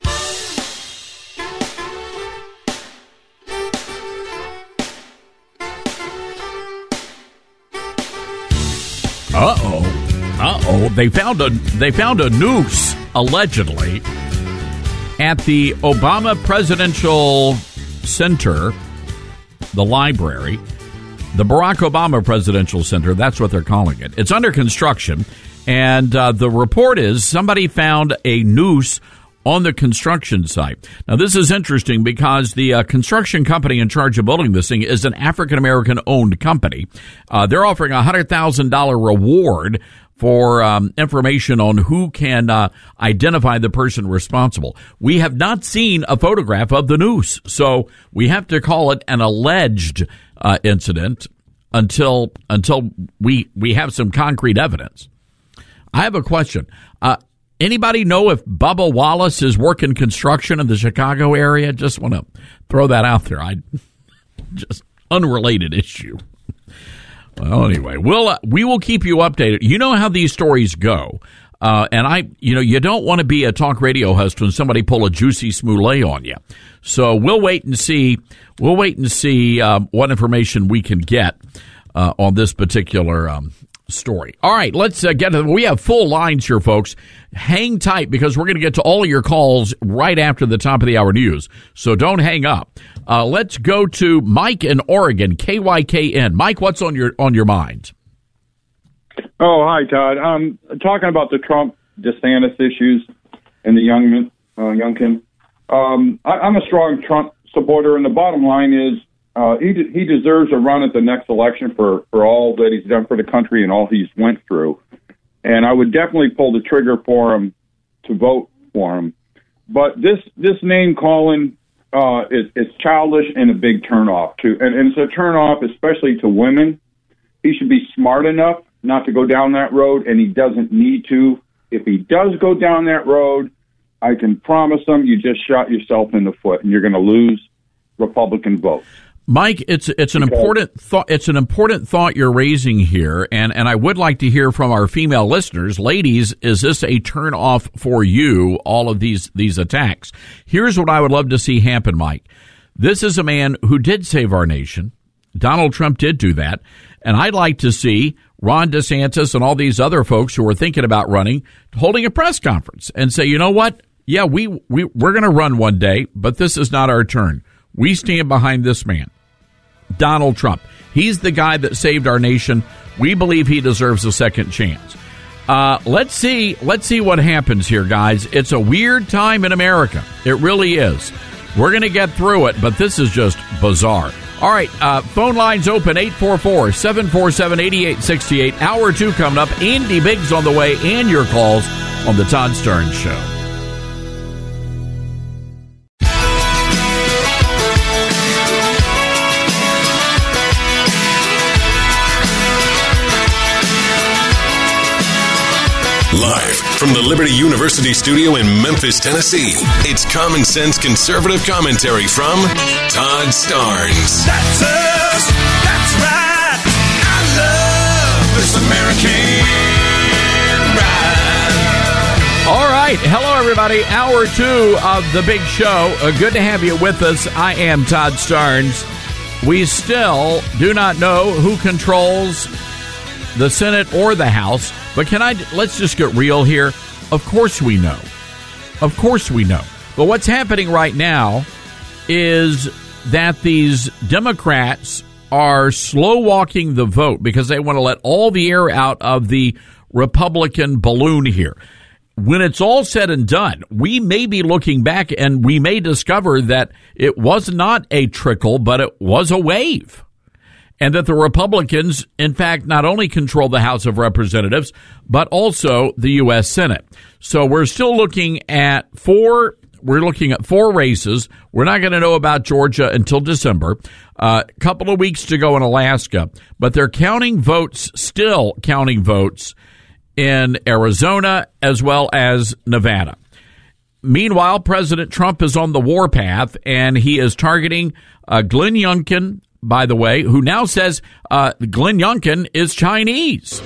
Uh-oh. Uh-oh. They found a they found a noose, allegedly, at the Obama Presidential Center, the library, the Barack Obama Presidential Center. That's what they're calling it. It's under construction, and uh, the report is somebody found a noose on the construction site. Now, this is interesting because the uh, construction company in charge of building this thing is an African-American owned company. Uh, they're offering a one hundred thousand dollars reward for um, information on who can uh, identify the person responsible. We have not seen a photograph of the noose, so we have to call it an alleged uh, incident until until we we have some concrete evidence. I have a question. Uh, anybody know if Bubba Wallace is working construction in the Chicago area? Just want to throw that out there. I just unrelated issue. Well, anyway, we'll uh, we will keep you updated. You know how these stories go, uh, and I, you know, you don't want to be a talk radio host when somebody pull a juicy smoulet on you. So we'll wait and see. We'll wait and see um, what information we can get uh, on this particular um, story. All right, let's uh, get to. We have full lines here, folks. Hang tight because we're going to get to all of your calls right after the top of the hour news. So don't hang up. Uh, let's go to Mike in Oregon, K Y K N. Mike, what's on your on your mind? Oh, hi, Todd. Um, talking about the Trump DeSantis issues and the Youngman, uh, Youngkin. Um, I, I'm a strong Trump supporter, and the bottom line is uh, he de- he deserves a run at the next election for, for all that he's done for the country and all he's went through. And I would definitely pull the trigger for him to vote for him. But this this name calling. Uh, it's, it's childish and a big turnoff too, and, and it's a turnoff especially to women. He should be smart enough not to go down that road, and he doesn't need to. If he does go down that road, I can promise him you just shot yourself in the foot, and you're going to lose Republican votes. Mike, it's it's an because, important thought. It's an important thought you're raising here, and, and I would like to hear from our female listeners. Ladies, is this a turn off for you? All of these these attacks. Here's what I would love to see happen, Mike. This is a man who did save our nation. Donald Trump did do that, and I'd like to see Ron DeSantis and all these other folks who are thinking about running holding a press conference and say, you know what? Yeah, we we we're going to run one day, but this is not our turn. We stand behind this man. Donald Trump. He's the guy that saved our nation. We believe he deserves a second chance. Uh, let's see. Let's see what happens here, guys. It's a weird time in America. It really is. We're going to get through it, but this is just bizarre. All right. Uh, phone lines open, eight four four, seven four seven, eight eight six eight. Hour two coming up. Andy Biggs on the way, and your calls on the Todd Stern Show. Live From the Liberty University studio in Memphis, Tennessee, it's Common Sense Conservative Commentary from Todd Starnes. That's us. That's right. I love this American ride. All right. Hello, everybody. Hour two of the big show. Uh, good to have you with us. I am Todd Starnes. We still do not know who controls the Senate or the House, but can I, let's just get real here. Of course we know. Of course we know. But what's happening right now is that these Democrats are slow walking the vote because they want to let all the air out of the Republican balloon here. When it's all said and done, we may be looking back and we may discover that it was not a trickle, but it was a wave. And that the Republicans, in fact, not only control the House of Representatives, but also the U S Senate. So we're still looking at four, we're looking at four races. We're not going to know about Georgia until December. A uh, couple of weeks to go in Alaska. But they're counting votes, still counting votes in Arizona as well as Nevada. Meanwhile, President Trump is on the warpath, and he is targeting uh, Glenn Youngkin, by the way, who now says uh, Glenn Youngkin is Chinese.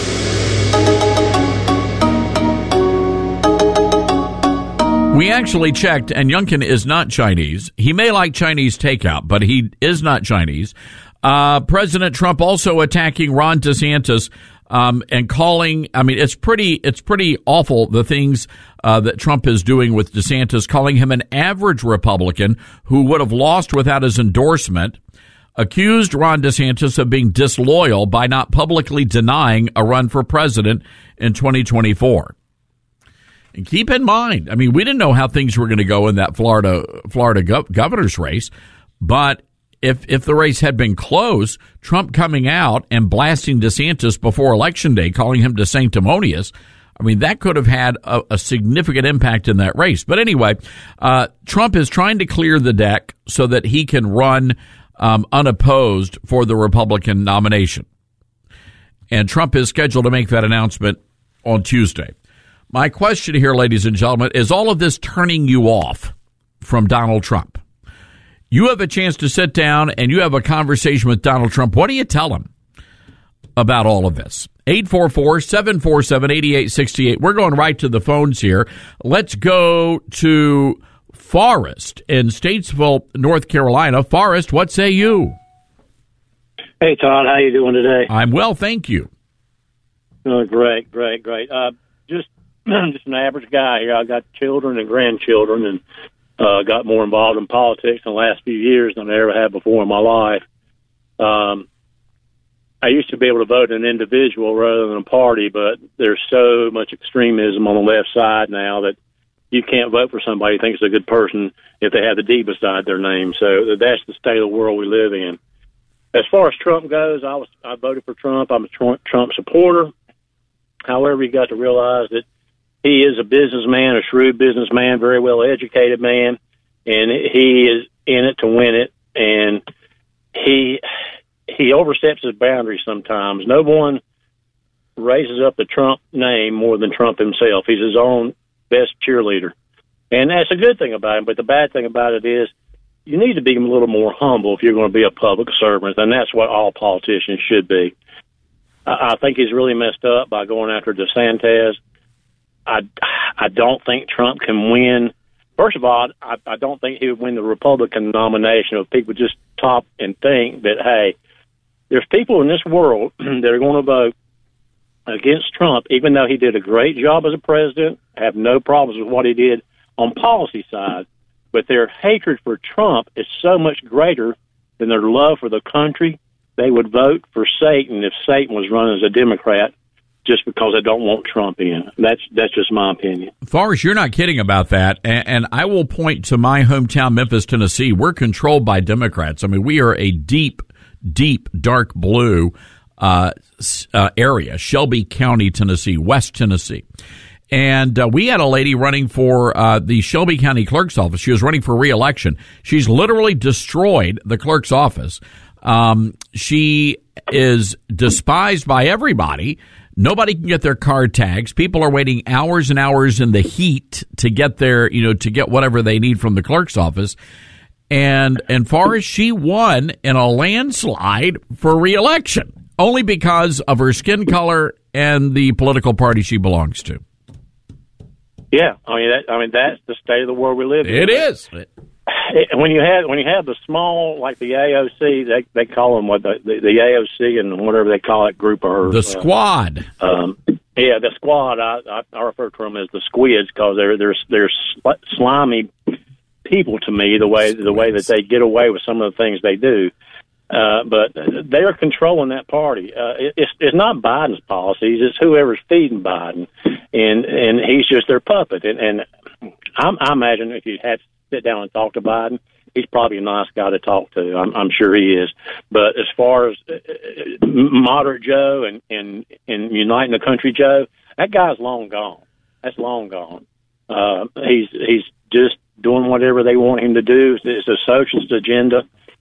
We actually checked, and Youngkin is not Chinese. He may like Chinese takeout, but he is not Chinese. Uh, President Trump also attacking Ron DeSantis um, and calling, I mean, it's pretty, it's pretty awful, the things uh, that Trump is doing with DeSantis, calling him an average Republican who would have lost without his endorsement. Accused Ron DeSantis of being disloyal by not publicly denying a run for president in twenty twenty-four. And keep in mind, I mean, we didn't know how things were going to go in that Florida Florida gov- governor's race, but if if the race had been close, Trump coming out and blasting DeSantis before Election Day, calling him DeSanctimonious, I mean, that could have had a, a significant impact in that race. But anyway, uh, Trump is trying to clear the deck so that he can run Um, unopposed for the Republican nomination. And Trump is scheduled to make that announcement on Tuesday. My question here, ladies and gentlemen, is all of this turning you off from Donald Trump? You have a chance to sit down and you have a conversation with Donald Trump. What do you tell him about all of this? eight four four, seven four seven, eight eight six eight. We're going right to the phones here. Let's go to Forrest in Statesville, North Carolina. Forrest, what say you? Hey, Todd, how you doing today? I'm well, thank you. Oh, great, great, great. Uh, just, just an average guy here. I got children and grandchildren, and uh, got more involved in politics in the last few years than I ever had before in my life. Um, I used to be able to vote an individual rather than a party, but there's so much extremism on the left side now that you can't vote for somebody who thinks it's a good person if they have the D beside their name. So that's the state of the world we live in. As far as Trump goes, I was I voted for Trump. I'm a Trump supporter. However, you got to realize that he is a businessman, a shrewd businessman, very well educated man, and he is in it to win it. And he he oversteps his boundaries sometimes. No one raises up the Trump name more than Trump himself. He's his own best cheerleader. And that's a good thing about him, but the bad thing about it is you need to be a little more humble if you're going to be a public servant, and that's what all politicians should be. I, I think he's really messed up by going after DeSantis. I, I don't think Trump can win. First of all, I, I don't think he would win the Republican nomination if people just stop and think that, hey, there's people in this world that are going to vote against Trump, even though he did a great job as a president, have no problems with what he did on policy side. But their hatred for Trump is so much greater than their love for the country. They would vote for Satan if Satan was running as a Democrat just because they don't want Trump in. That's that's just my opinion. Forrest, you're not kidding about that. And, and I will point to my hometown, Memphis, Tennessee. We're controlled by Democrats. I mean, we are a deep, deep, dark blue Uh, uh, area, Shelby County, Tennessee, West Tennessee. And uh, we had a lady running for uh, the Shelby County Clerk's office. She was running for re-election. She's literally destroyed the clerk's office. Um, she is despised by everybody. Nobody can get their car tags. People are waiting hours and hours in the heat to get their, you know, to get whatever they need from the clerk's office. And and far as she won in a landslide for re-election, only because of her skin color and the political party she belongs to. Yeah, I mean, that, I mean that's the state of the world we live in. It is. It, when you have when you have the small, like the A O C, they they call them what the, the, the A O C and whatever they call that group of her. The squad. Uh, um, yeah, the squad. I, I, I refer to them as the squids because they're they're they're slimy people to me. The way the way that they get away with some of the things they do. Uh, but they are controlling that party. Uh, it, it's, it's not Biden's policies; it's whoever's feeding Biden, and and he's just their puppet. And, and I, I imagine if you had to sit down and talk to Biden, he's probably a nice guy to talk to. I'm, I'm sure he is. But as far as uh, moderate Joe and, and and uniting the country Joe, that guy's long gone. That's long gone. Uh, he's he's just doing whatever they want him to do. It's a socialist agenda,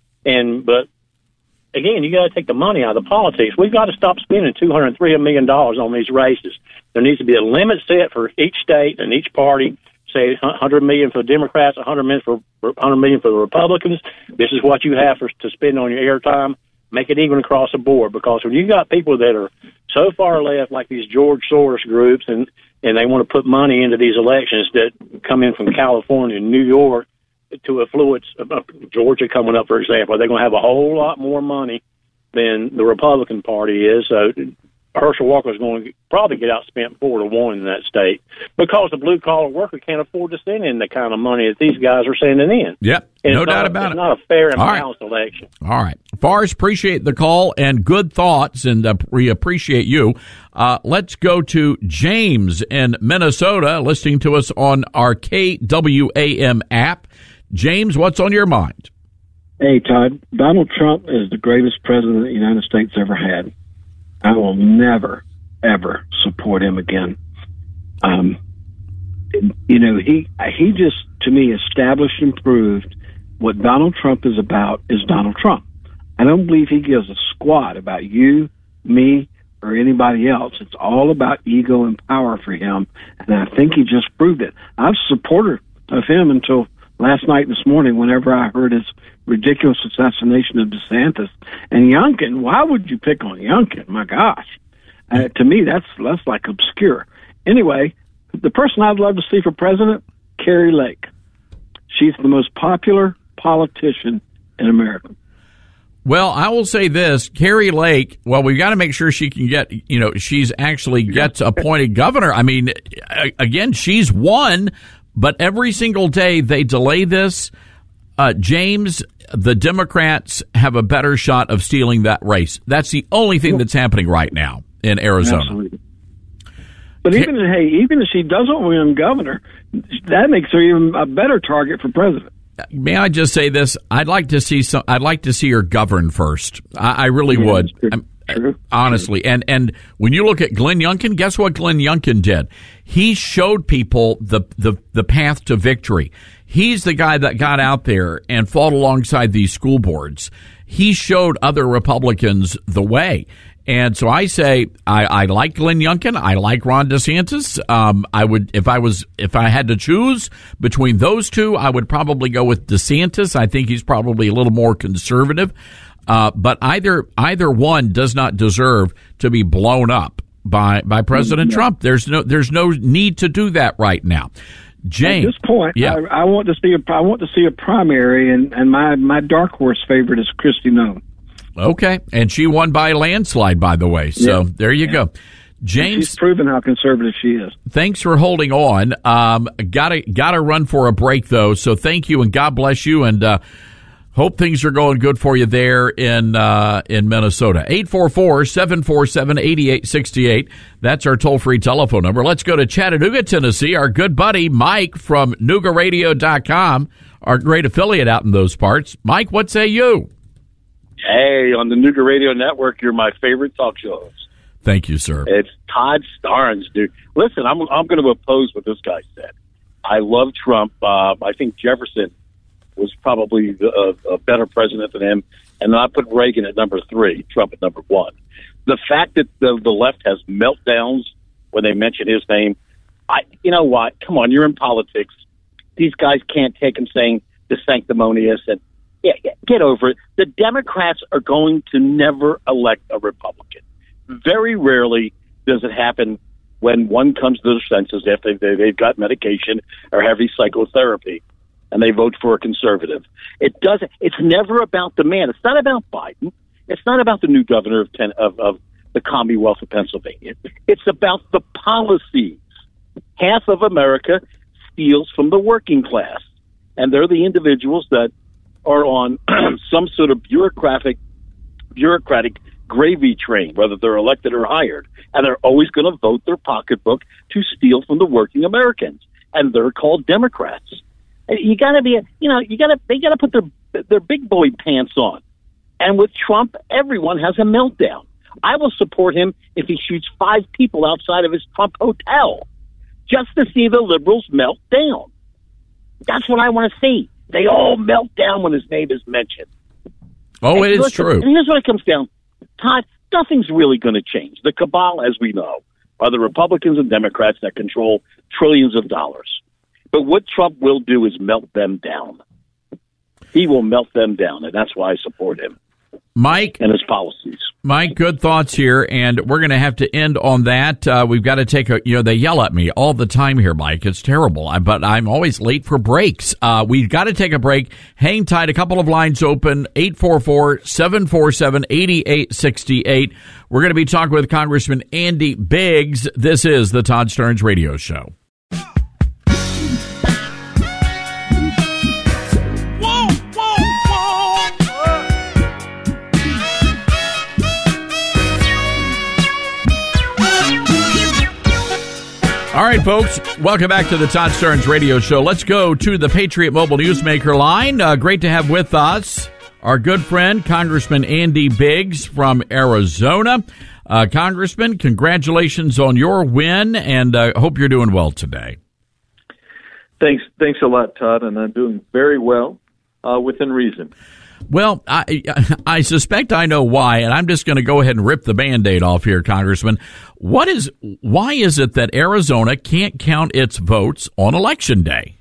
and but. Again, you got to take the money out of the politics. We've got to stop spending two hundred, three hundred million dollars on these races. There needs to be a limit set for each state and each party. Say one hundred million dollars for the Democrats, one hundred million dollars for one hundred million dollars for the Republicans. This is what you have for, to spend on your airtime. Make it even across the board, because when you got people that are so far left, like these George Soros groups, and and they want to put money into these elections that come in from California and New York to influence uh, Georgia coming up, for example, they're going to have a whole lot more money than the Republican Party is. So Herschel Walker is going to probably get outspent four to one in that state because the blue collar worker can't afford to send in the kind of money that these guys are sending in. Yep, and no doubt not, about it's it. It's not a fair and All right. balanced election. All right, Forrest, appreciate the call and good thoughts, and uh, we appreciate you. Uh, let's go to James in Minnesota, listening to us on our K W A M app. James, what's on your mind? Hey, Todd. Donald Trump is the greatest president the United States ever had. I will never, ever support him again. Um, you know, he he just, to me, established and proved what Donald Trump is about is Donald Trump. I don't believe he gives a squat about you, me, or anybody else. It's all about ego and power for him, and I think he just proved it. I've supported of him until last night, this morning, whenever I heard his ridiculous assassination of DeSantis and Youngkin. Why would you pick on Youngkin? My gosh, uh, to me that's that's like obscure. Anyway, the person I'd love to see for president, Kari Lake. She's the most popular politician in America. Well, I will say this, Kari Lake, well, we've got to make sure she can get, you know, she's actually gets appointed governor. I mean, again, she's won. But every single day they delay this, uh, James, the Democrats have a better shot of stealing that race. That's the only thing that's happening right now in Arizona. Absolutely. But even hey, even if she doesn't win governor, that makes her even a better target for president. May I just say this? I'd like to see some. I'd like to see her govern first. I, I really yeah, would. I'm, True. Honestly, and and when you look at Glenn Youngkin, guess what Glenn Youngkin did? He showed people the, the, the path to victory. He's the guy that got out there and fought alongside these school boards. He showed other Republicans the way. And so I say I, I like Glenn Youngkin. I like Ron DeSantis. Um, I would if I was if I had to choose between those two, I would probably go with DeSantis. I think he's probably a little more conservative. Uh, but either either one does not deserve to be blown up by by President yeah. Trump. There's no there's no need to do that right now. James, at this point, yeah. I, I want to see a I want to see a primary, and, and my, my dark horse favorite is Kristi Noem. Okay, and she won by a landslide, by the way. So yeah. there you yeah. go. James, she's proven how conservative she is. Thanks for holding on. Um, gotta gotta run for a break though. So thank you, and God bless you, and. Uh, Hope things are going good for you there in uh, in Minnesota. eight four four, seven four seven, eight eight six eight. That's our toll-free telephone number. Let's go to Chattanooga, Tennessee. Our good buddy Mike from Nooga Radio dot com, our great affiliate out in those parts. Mike, what say you? Hey, on the Nooga Radio Network, you're my favorite talk show host. Thank you, sir. It's Todd Starnes, dude. Listen, I'm I'm going to oppose what this guy said. I love Trump. Uh, I think Jefferson was probably a, a better president than him. And then I put Reagan at number three, Trump at number one. The fact that the, the left has meltdowns when they mention his name, I, you know what? Come on, you're in politics. These guys can't take him saying the sanctimonious and yeah, get over it. The Democrats are going to never elect a Republican. Very rarely does it happen when one comes to their senses after they, they've got medication or heavy psychotherapy and they vote for a conservative. It doesn't. It's never about the man. It's not about Biden. It's not about the new governor of, ten, of, of the Commonwealth of Pennsylvania. It's about the policies. Half of America steals from the working class, and they're the individuals that are on some sort of bureaucratic, bureaucratic gravy train, whether they're elected or hired, and they're always going to vote their pocketbook to steal from the working Americans, and they're called Democrats. And you got to be, a, you know, you got to, they got to put their their big boy pants on. And with Trump, everyone has a meltdown. I will support him if he shoots five people outside of his Trump hotel, just to see the liberals melt down. That's what I want to see. They all melt down when his name is mentioned. Oh, and it is listen, true. And here's what it comes down. Todd, nothing's really going to change. The cabal, as we know, are the Republicans and Democrats that control trillions of dollars. But what Trump will do is melt them down. He will melt them down, and that's why I support him. Mike, and his policies. Mike, good thoughts here, and we're going to have to end on that. Uh, we've got to take a, you know, they yell at me all the time here, Mike. It's terrible, I, but I'm always late for breaks. Uh, we've got to take a break. Hang tight, a couple of lines open, eight four four, seven four seven, eight eight six eight. We're going to be talking with Congressman Andy Biggs. This is the Todd Stearns Radio Show. All right, folks, welcome back to the Todd Stearns Radio Show. Let's go to the Patriot Mobile Newsmaker line. Uh, great to have with us our good friend, Congressman Andy Biggs from Arizona. Uh, Congressman, congratulations on your win, and I uh, hope you're doing well today. Thanks, thanks a lot, Todd, and I'm doing very well, uh, within reason. Well, I, I suspect I know why, and I'm just going to go ahead and rip the Band-Aid off here, Congressman. What is, why is it that Arizona can't count its votes on Election Day?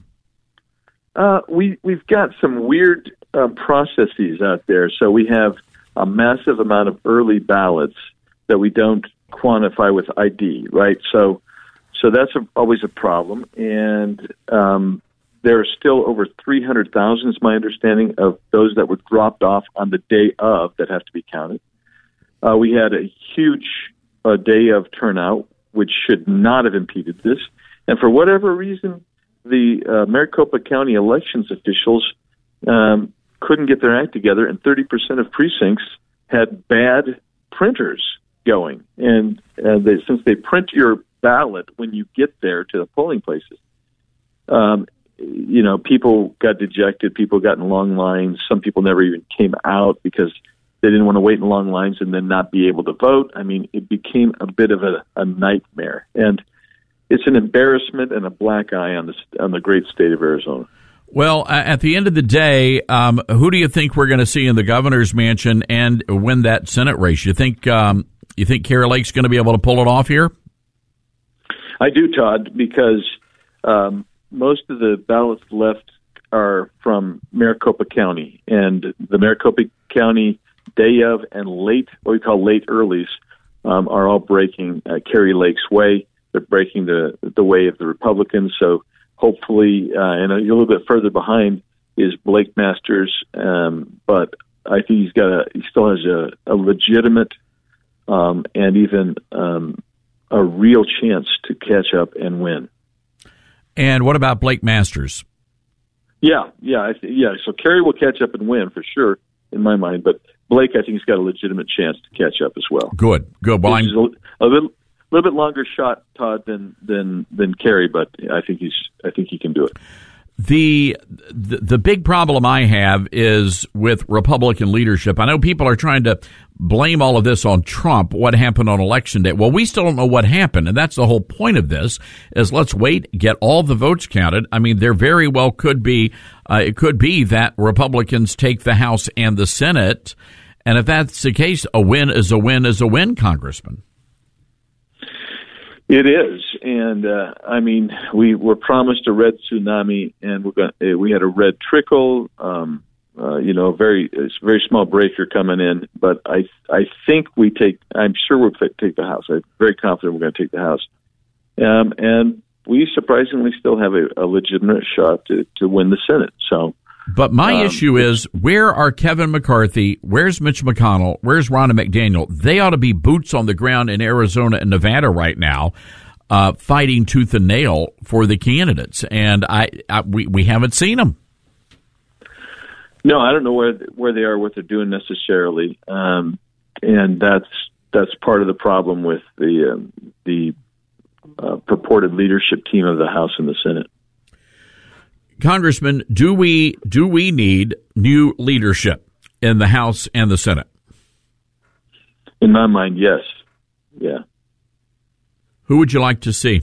Uh, we, we've got some weird uh, processes out there. So we have a massive amount of early ballots that we don't quantify with I D, right? So so that's a, always a problem. And um, there are still over three hundred thousand, is my understanding, of those that were dropped off on the day of that have to be counted. Uh, we had a huge uh, day of turnout, which should not have impeded this. And for whatever reason, the uh, Maricopa County elections officials um, couldn't get their act together, and thirty percent of precincts had bad printers going. And uh, they, since they print your ballot when you get there to the polling places, um, you know, people got dejected, people got in long lines, some people never even came out because they didn't want to wait in long lines and then not be able to vote. I mean, it became a bit of a, a nightmare. And it's an embarrassment and a black eye on the on the great state of Arizona. Well, at the end of the day, um, who do you think we're going to see in the governor's mansion and win that Senate race? You think um, you think Kari Lake's going to be able to pull it off here? I do, Todd, because um, most of the ballots left are from Maricopa County, and the Maricopa County day of and late, what we call late earlies, um, are all breaking uh, Kari Lake's way. They're breaking the the way of the Republicans. So hopefully, uh, and a little bit further behind is Blake Masters. Um, but I think he's got a he still has a, a legitimate um, and even um, a real chance to catch up and win. And what about Blake Masters? Yeah, yeah, I th- yeah. So Kari will catch up and win for sure in my mind. But Blake, I think, has got a legitimate chance to catch up as well. Good, good. Well, I'm a, a little. A little bit longer shot, Todd, than than than Kari, but I think he's I think he can do it. The, the the big problem I have is with Republican leadership. I know people are trying to blame all of this on Trump, what happened on Election Day. Well, we still don't know what happened, and that's the whole point of this, is let's wait, get all the votes counted. I mean, there very well could be, uh, it could be that Republicans take the House and the Senate, And if that's the case, a win is a win is a win, Congressman. It is, and uh, I mean, we were promised a red tsunami, and we're going we had a red trickle. Um, uh, you know, very it's a very small breaker coming in, but I I think we take. I'm sure we'll take the House. I'm very confident we're going to take the House, um, and we surprisingly still have a, a legitimate shot to, to win the Senate. So. But my um, issue is, where are Kevin McCarthy, where's Mitch McConnell, where's Ronna McDaniel? They ought to be boots on the ground in Arizona and Nevada right now, uh, fighting tooth and nail for the candidates. And I, I we, we haven't seen them. No, I don't know where where they are, what they're doing necessarily, um, and that's that's part of the problem with the um, the uh, purported leadership team of the House and the Senate. Congressman, do we do we need new leadership in the House and the Senate? In my mind, yes. Yeah. Who would you like to see?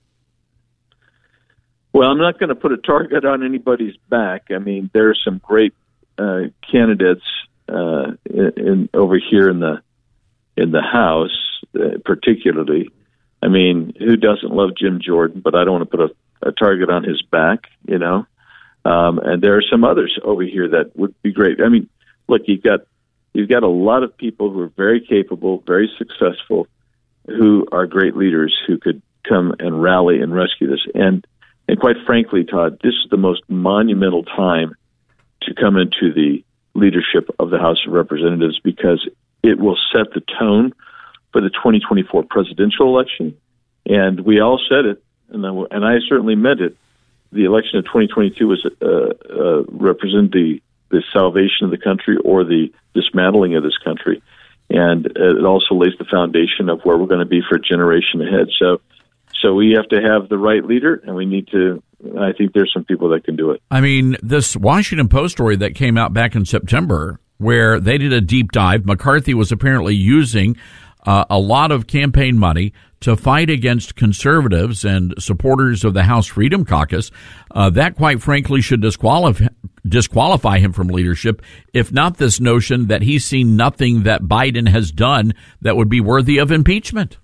Well, I'm not going to put a target on anybody's back. I mean, there are some great uh, candidates uh, in, in over here in the in the House, uh, particularly. I mean, who doesn't love Jim Jordan? But I don't want to put a a target on his back, you know. Um, and there are some others over here that would be great. I mean, look, you've got you've got a lot of people who are very capable, very successful, who are great leaders who could come and rally and rescue this. And and quite frankly, Todd, this is the most monumental time to come into the leadership of the House of Representatives, because it will set the tone for the twenty twenty-four presidential election. And we all said it. And I, and I certainly meant it. The election of twenty twenty-two was uh, uh, represent the, the salvation of the country or the dismantling of this country, and it also lays the foundation of where we're going to be for a generation ahead. So, so we have to have the right leader, and we need to. I think there's some people that can do it. I mean, this Washington Post story that came out back in September, where they did a deep dive. McCarthy was apparently using uh, a lot of campaign money to fight against conservatives and supporters of the House Freedom Caucus. Uh, that, quite frankly, should disqualify, disqualify him from leadership, if not this notion that he's seen nothing that Biden has done that would be worthy of impeachment.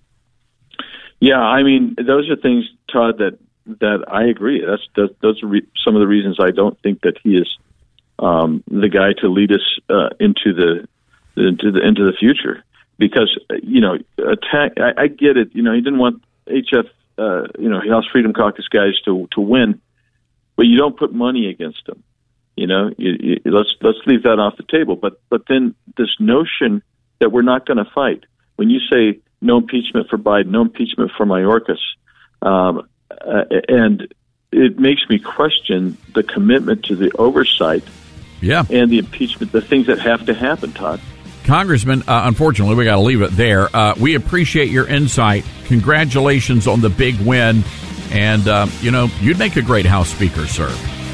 Yeah, I mean, those are things, Todd, that that I agree. That's that, those are re- some of the reasons I don't think that he is um, the guy to lead us uh, into the into the into the future. Because, you know, attack, I, I get it. You know, he didn't want H F, uh, you know, House Freedom Caucus guys to to win, but you don't put money against them. You know, you, you, let's let's leave that off the table. But but then this notion that we're not going to fight. When you say no impeachment for Biden, no impeachment for Mayorkas, um, uh, and it makes me question the commitment to the oversight, yeah, and the impeachment, the things that have to happen, Todd. Congressman, uh, unfortunately, we got to leave it there. Uh, we appreciate your insight. Congratulations on the big win. And, uh, you know, you'd make a great House Speaker, sir.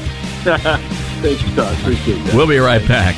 Thank you, Todd. Appreciate that. We'll be right back.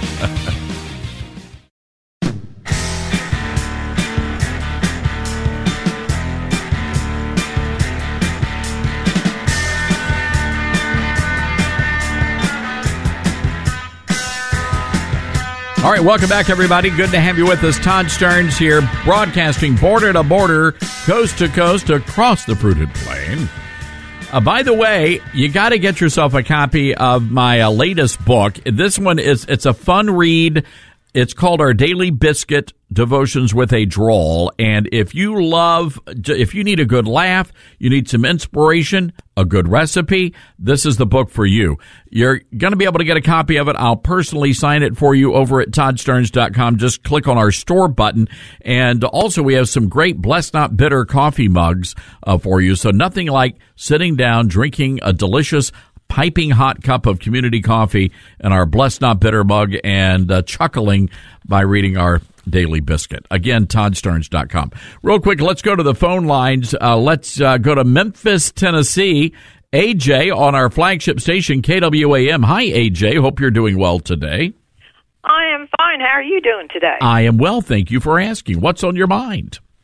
All right, welcome back, everybody. Good to have you with us. Todd Starnes here, broadcasting border to border, coast to coast, across the fruited plain. Uh, by the way, you got to get yourself a copy of my uh, latest book. This one is it's a fun read. It's called Our Daily Biscuit, Devotions with a Drawl. And if you love, if you need a good laugh, you need some inspiration, a good recipe, this is the book for you. You're going to be able to get a copy of it. I'll personally sign it for you over at todd starnes dot com. Just click on our store button. And also we have some great Blessed Not Bitter coffee mugs uh, for you. So nothing like sitting down, drinking a delicious piping hot cup of community coffee in our Blessed Not Bitter mug and uh, chuckling by reading our Daily Biscuit. Again, todd starnes dot com. Real quick, let's go to the phone lines. Uh, let's uh, go to Memphis, Tennessee. A J on our flagship station, K W A M. Hi, A J. Hope you're doing well today. I am fine. How are you doing today? I am well, thank you for asking. What's on your mind?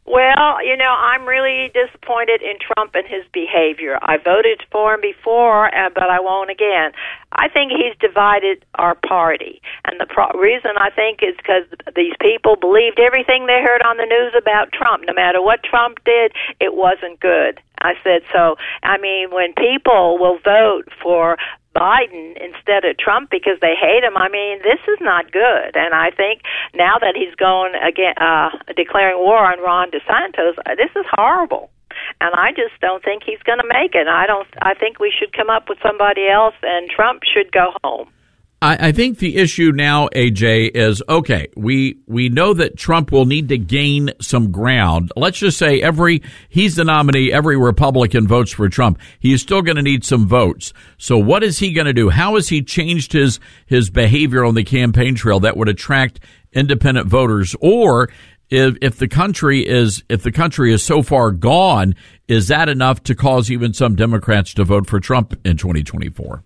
Well, you know, I'm really disappointed in Trump and his behavior. I voted for him before, uh, but I won't again. I think he's divided our party. And the pro- reason I think is because these people believed everything they heard on the news about Trump. No matter what Trump did, it wasn't good. I said so. I mean, when people will vote for Biden instead of Trump because they hate him, I mean, this is not good. And I think now that he's going again, uh, declaring war on Ron DeSantis, uh, this is horrible. And I just don't think he's going to make it. I don't. I think we should come up with somebody else, and Trump should go home. I, I think the issue now, A J, is, okay, we we know that Trump will need to gain some ground. Let's just say every he's the nominee, every Republican votes for Trump. He is still going to need some votes. So what is he going to do? How has he changed his, his behavior on the campaign trail that would attract independent voters? Or if, if the country is if the country is so far gone, is that enough to cause even some Democrats to vote for Trump in twenty twenty-four?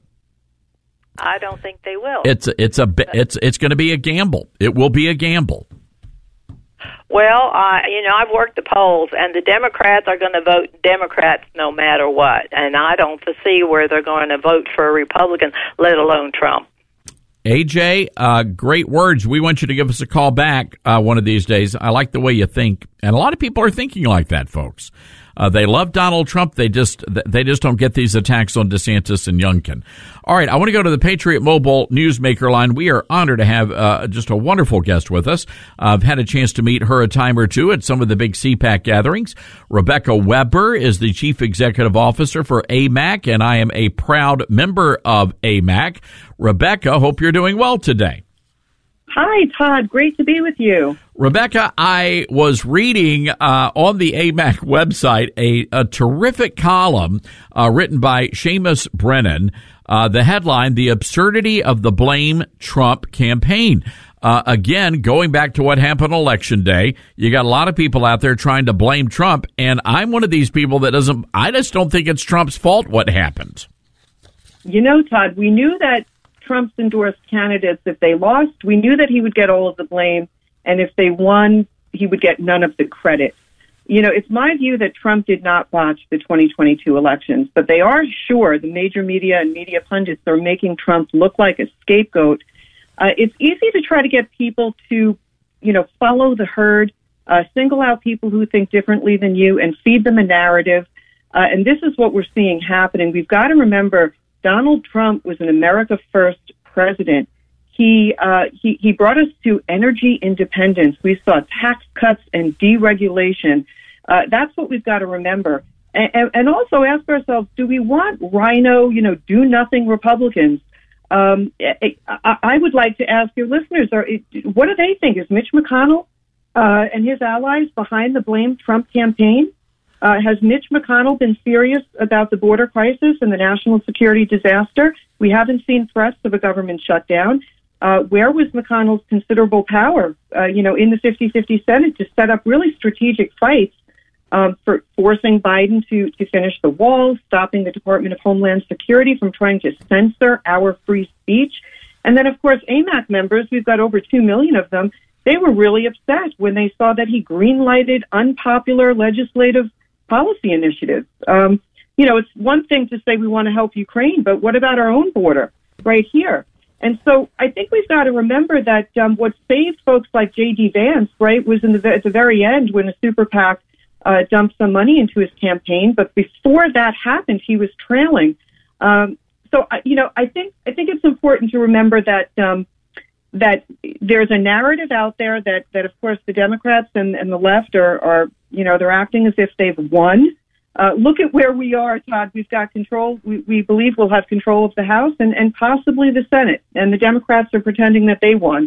I don't think they will. It's it's a it's it's going to be a gamble. It will be a gamble. Well, uh, you know, I've worked the polls, and the Democrats are going to vote Democrats no matter what, and I don't foresee where they're going to vote for a Republican, let alone Trump. A J, uh, great words. We want you to give us a call back uh, one of these days. I like the way you think, and a lot of people are thinking like that, folks. Uh, they love Donald Trump. They just they just don't get these attacks on DeSantis and Youngkin. All right, I want to go to the Patriot Mobile Newsmaker line. We are honored to have uh, just a wonderful guest with us. Uh, I've had a chance to meet her a time or two at some of the big C PAC gatherings. Rebecca Weber is the Chief Executive Officer for A M A C, and I am a proud member of A M A C. Rebecca, hope you're doing well today. Hi, Todd. Great to be with you. Rebecca, I was reading uh, on the A M A C website a, a terrific column uh, written by Seamus Brennan. Uh, the headline, The Absurdity of the Blame Trump Campaign. Uh, again, going back to what happened on Election Day, you got a lot of people out there trying to blame Trump, and I'm one of these people that doesn't, I just don't think it's Trump's fault what happened. You know, Todd, we knew that Trump's endorsed candidates, if they lost, we knew that he would get all of the blame, and if they won, he would get none of the credit. You know, it's my view that Trump did not botch the twenty twenty-two elections, but they are sure, the major media and media pundits are making Trump look like a scapegoat. Uh, it's easy to try to get people to, you know, follow the herd, uh, single out people who think differently than you, and feed them a narrative. Uh, and this is what we're seeing happening. We've got to remember Donald Trump was an America First president. He, uh, he, he brought us to energy independence. We saw tax cuts and deregulation. Uh, that's what we've got to remember. And, and also ask ourselves, do we want rhino, you know, do nothing Republicans? Um, I, I would like to ask your listeners, are, what do they think? Is Mitch McConnell, uh, and his allies behind the Blame Trump campaign? Uh, has Mitch McConnell been serious about the border crisis and the national security disaster? We haven't seen threats of a government shutdown. Uh, where was McConnell's considerable power, uh, you know, in the fifty-fifty Senate to set up really strategic fights um, for forcing Biden to, to finish the wall, stopping the Department of Homeland Security from trying to censor our free speech? And then, of course, A M A C members, we've got over two million of them, they were really upset when they saw that he green-lighted unpopular legislative policy initiatives. Um, you know, it's one thing to say we want to help Ukraine, but what about our own border right here? And so I think we've got to remember that um, what saved folks like J D. Vance, right, was in the, at the very end when a super PAC uh, dumped some money into his campaign. But before that happened, he was trailing. Um, so, you know, I think I think it's important to remember that um, that there's a narrative out there that, that of course, the Democrats and, and the left are, are, you know, they're acting as if they've won. Uh, look at where we are, Todd. We've got control. We, we believe we'll have control of the House and, and possibly the Senate. And the Democrats are pretending that they won.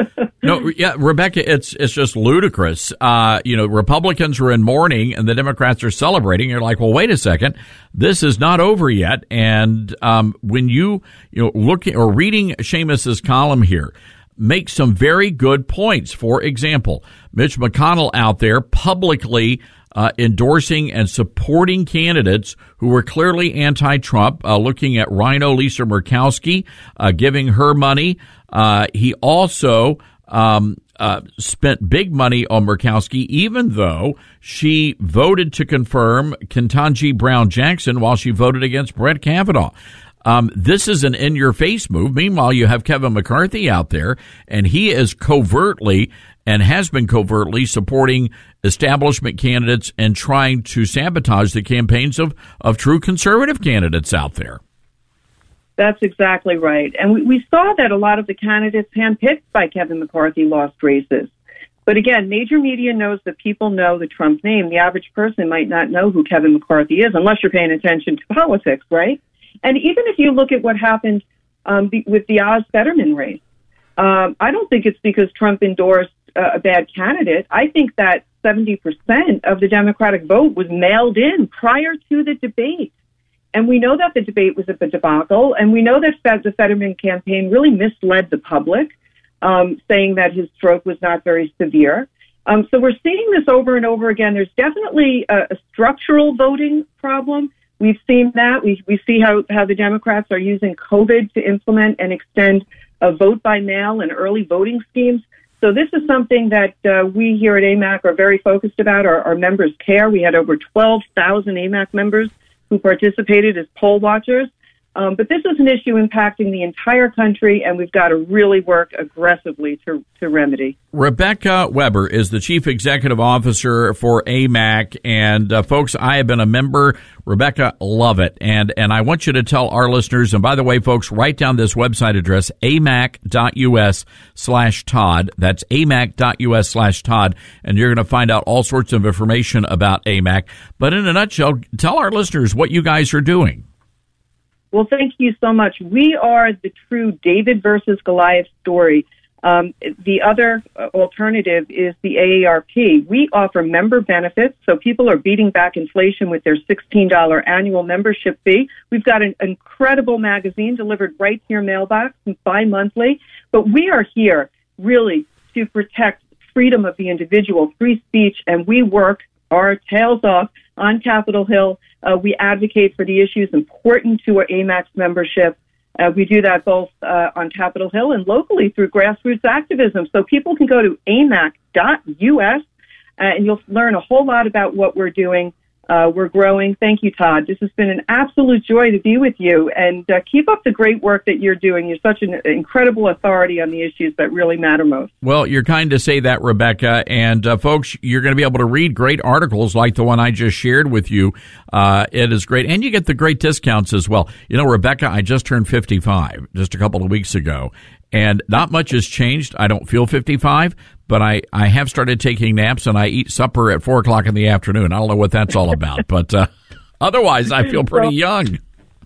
No, yeah, Rebecca, it's it's just ludicrous. Uh, you know, Republicans are in mourning and the Democrats are celebrating. You're like, well, wait a second, this is not over yet. And um, when you you know looking or reading Seamus's column here, make some very good points. For example, Mitch McConnell out there publicly Uh, endorsing and supporting candidates who were clearly anti-Trump, uh, looking at Rhino Lisa Murkowski, uh, giving her money. Uh, he also um, uh, spent big money on Murkowski, even though she voted to confirm Ketanji Brown Jackson while she voted against Brett Kavanaugh. Um, this is an in-your-face move. Meanwhile, you have Kevin McCarthy out there, and he is covertly and has been covertly supporting establishment candidates and trying to sabotage the campaigns of, of true conservative candidates out there. That's exactly right. And we, we saw that a lot of the candidates handpicked by Kevin McCarthy lost races. But again, major media knows that people know the Trump name. The average person might not know who Kevin McCarthy is unless you're paying attention to politics, right? And even if you look at what happened um, the, with the Oz Fetterman race, um, I don't think it's because Trump endorsed uh, a bad candidate. I think that seventy percent of the Democratic vote was mailed in prior to the debate. And we know that the debate was a debacle, and we know that the Fetterman campaign really misled the public, um, saying that his stroke was not very severe. Um, so we're seeing this over and over again. There's definitely a, a structural voting problem. We've seen that. We we see how, how the Democrats are using COVID to implement and extend a vote by mail and early voting schemes. So this is something that uh, we here at A M A C are very focused about. Our, our members care. We had over twelve thousand A M A C members who participated as poll watchers. Um, but this is an issue impacting the entire country, and we've got to really work aggressively to, to remedy. Rebecca Weber is the Chief Executive Officer for A M A C, and uh, folks, I have been a member. Rebecca, love it, and and I want you to tell our listeners, and by the way, folks, write down this website address, amac.us slash Todd. That's amac.us slash Todd, and you're going to find out all sorts of information about A M A C. But in a nutshell, tell our listeners what you guys are doing. Well, thank you so much. We are the true David versus Goliath story. Um, the other alternative is the A A R P. We offer member benefits, so people are beating back inflation with their sixteen dollars annual membership fee. We've got an incredible magazine delivered right to your mailbox bi-monthly. But we are here really to protect freedom of the individual, free speech, and we work our tails off on Capitol Hill. Uh, we advocate for the issues important to our A M A C membership. Uh, we do that both uh, on Capitol Hill and locally through grassroots activism. So people can go to amac dot U S uh, and you'll learn a whole lot about what we're doing. Uh, we're growing. Thank you, Todd. This has been an absolute joy to be with you, and uh, keep up the great work that you're doing. You're such an incredible authority on the issues that really matter most. Well, you're kind to say that, Rebecca, and uh, folks, you're going to be able to read great articles like the one I just shared with you. Uh, it is great, and you get the great discounts as well. You know, Rebecca, I just turned fifty-five just a couple of weeks ago, and not much has changed. I don't feel fifty-five, but I, I have started taking naps, and I eat supper at four o'clock in the afternoon. I don't know what that's all about, but uh, otherwise I feel pretty well, young.